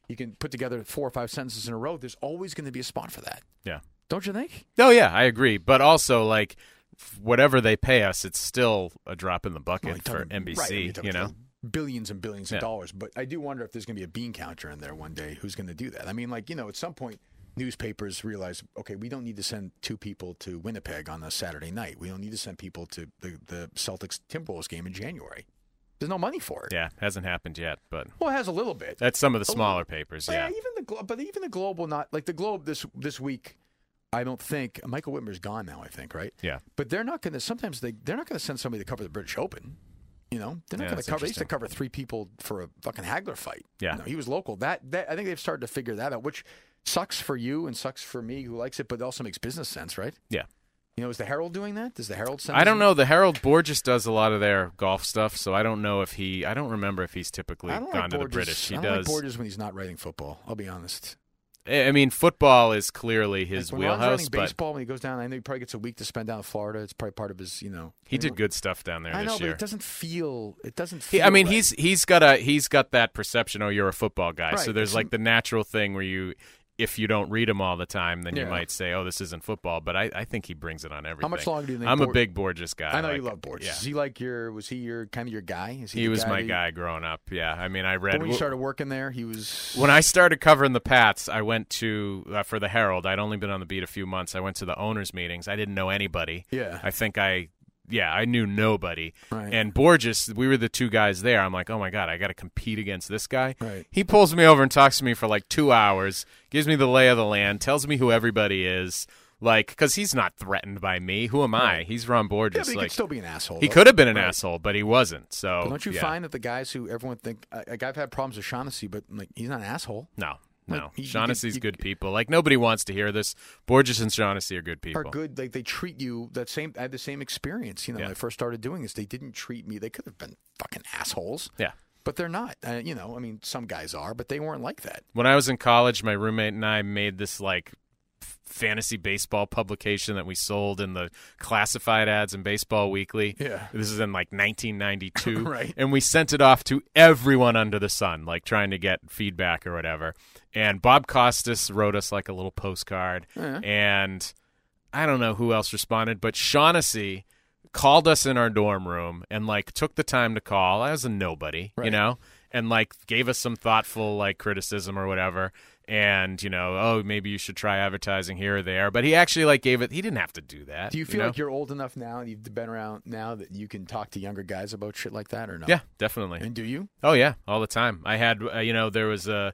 you can put together four or five sentences in a row. There's always going to be a spot for that. Yeah. Don't you think? Oh, yeah, I agree. But also, like, whatever they pay us, it's still a drop in the bucket Well, for talking- N B C, right, I mean, you know? Billions and billions Yeah. of dollars. But I do wonder if there's going to be a bean counter in there one day. Who's going to do that? I mean, like, you know, at some point, newspapers realize, okay, we don't need to send two people to Winnipeg on a Saturday night. We don't need to send people to the, the Celtics Timberwolves game in January. There's no money for it. Yeah, hasn't happened yet, but Well, it has a little bit. that's some of the A smaller little- papers, But yeah. even the Glo- but even the Globe will not like the Globe this this week. I don't think Michael Whitmer's gone now. I think right. Yeah. But they're not going to. Sometimes they they're not going to send somebody to cover the British Open. You know, they're not Yeah, going that's to cover. They used to interesting. cover three people for a fucking Hagler fight. Yeah. You know, he was local. That that I think they've started to figure that out, which sucks for you and sucks for me who likes it, but it also makes business sense, right? Yeah. You know, is the Herald doing that? Does the Herald send? I don't us- know. The Herald Borges does a lot of their golf stuff, so I don't know if he. I don't remember if he's typically I don't gone like to Borges. the British. He I don't does. like Borges when he's not writing football. I'll be honest. I I mean, football is clearly his Like when Ron's wheelhouse, writing but baseball, when he goes down, I know he probably gets a week to spend down in Florida. It's probably part of his, you know. he you did know, good stuff down there I know, this but year. it doesn't feel. It doesn't. He, Feel I mean, right. he's he's got a he's got that perception. Oh, you're a football guy. So Right, there's it's like an- the natural thing where you, if you don't read him all the time, then you Yeah. might say, "Oh, this isn't football." But I, I think he brings it on everything. How much longer do you think? I'm a Bor- big Borges guy. I know like, you love Borges. Yeah. Is he like your? Was he your kind of your guy? Is He the was guy my that- guy growing up. Yeah, I mean, I read But when you started working there, he was. when I started covering the Pats. I went to uh, for the Herald. I'd only been on the beat a few months. I went to the owners' meetings. I didn't know anybody. Yeah. I think I, yeah, I knew nobody. Right. And Borges, we were the two guys there. I'm like, oh my god, I got to compete against this guy. Right. He pulls me over and talks to me for like two hours, gives me the lay of the land, tells me who everybody is. Like, because he's not threatened by me. Who am I? Right. He's Ron Yeah, Borges. but he like, could still be an asshole. he though. could have been an Right. asshole, but he wasn't. So But don't you yeah. find that the guys who everyone think like I've had problems with Shaughnessy, but like he's not an asshole. No, Like, no. you- you Shaughnessy's could- good people. Like, nobody wants to hear this. Borges and Shaughnessy are good people. Are good. Like they treat you that same. I had the same experience. You know, Yeah. when I first started doing this, they didn't treat me. They could have been fucking assholes. Yeah. But they're not. Uh, you know, I mean, some guys are, but they weren't like that. When I was in college, my roommate and I made this, like, f- fantasy baseball publication that we sold in the classified ads in Baseball Weekly. Yeah. This is in, like, nineteen ninety-two. Right. And we sent it off to everyone under the sun, like, trying to get feedback or whatever. And Bob Costas wrote us, like, a little postcard. Uh-huh. And I don't know who else responded, but Shaughnessy called us in our dorm room and like took the time to call. I was a nobody, you Right. know, and like gave us some thoughtful like criticism or whatever. And you know, oh, maybe you should try advertising here or there. But he actually like gave it. He didn't have to do that. Do you feel know? like you're old enough now and you've been around now that you can talk to younger guys about shit like that or no? Yeah, definitely. And do you? Oh yeah, all the time. I had, uh, you know, there was a.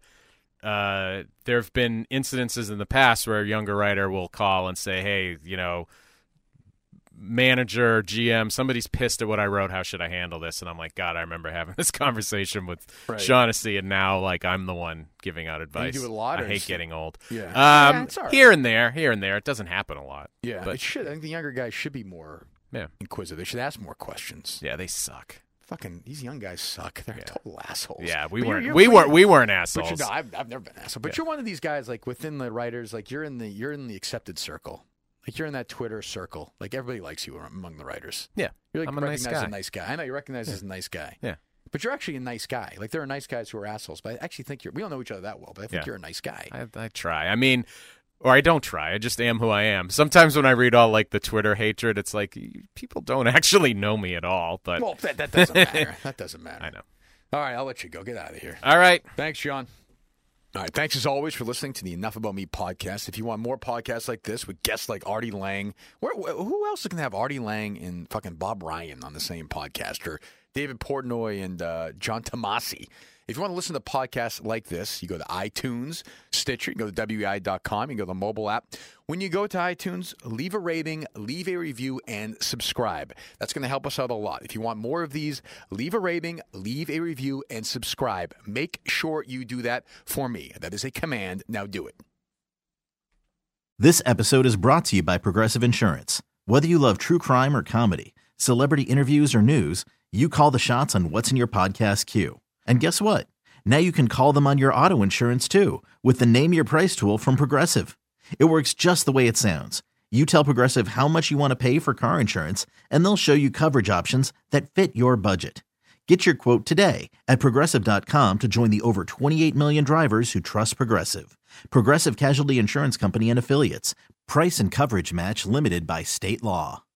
Uh, there have been incidences in the past where a younger writer will call and say, "Hey, you know, manager, G M, somebody's pissed at what I wrote. How should I handle this?" And I'm like, God, I remember having this conversation with Right. Shaughnessy, and now like I'm the one giving out advice. do it a lot, I or hate is- getting old. Yeah. Um, Yeah, it's all right. here and there, here and there. It doesn't happen a lot. Yeah, but it should. I think the younger guys should be more yeah, inquisitive. They should ask more questions. yeah, they suck. Fucking these young guys suck. They're Yeah. total assholes. Yeah, we But you're- weren't. you're we pretty- weren't. We weren't But assholes. you know, I've, I've never been an asshole. But Yeah. you're one of these guys, like within the writers, like you're in the you're in the accepted circle. Like you're in that Twitter circle. Like everybody likes you among the writers. Yeah, You're like I'm a nice recognized as guy. a nice guy. I know you're recognized as a nice guy. Yeah. But you're actually a nice guy. Like there are nice guys who are assholes. But I actually think you're. We don't know each other that well. But I think Yeah. you're a nice guy. I, I try. I mean, or I don't try. I just am who I am. Sometimes when I read all like the Twitter hatred, it's like people don't actually know me at all. But Well, that, that doesn't matter. That doesn't matter. I know. All right, I'll let you go. Get out of here. All right. Thanks, John. All right, thanks as always for listening to the Enough About Me podcast. If you want more podcasts like this with guests like Artie Lang, where, who else can have Artie Lang and fucking Bob Ryan on the same podcast, or David Portnoy and uh, John Tomasi? If you want to listen to podcasts like this, you go to iTunes, Stitcher, you can go to W E I dot com, you can go to the mobile app. When you go to iTunes, leave a rating, leave a review, and subscribe. That's going to help us out a lot. If you want more of these, leave a rating, leave a review, and subscribe. Make sure you do that for me. That is a command. Now do it. This episode is brought to you by Progressive Insurance. Whether you love true crime or comedy, celebrity interviews or news, you call the shots on what's in your podcast queue. And guess what? Now you can call them on your auto insurance too with the Name Your Price tool from Progressive. It works just the way it sounds. You tell Progressive how much you want to pay for car insurance, and they'll show you coverage options that fit your budget. Get your quote today at Progressive dot com to join the over twenty-eight million drivers who trust Progressive. Progressive Casualty Insurance Company and Affiliates. Price and coverage match limited by state law.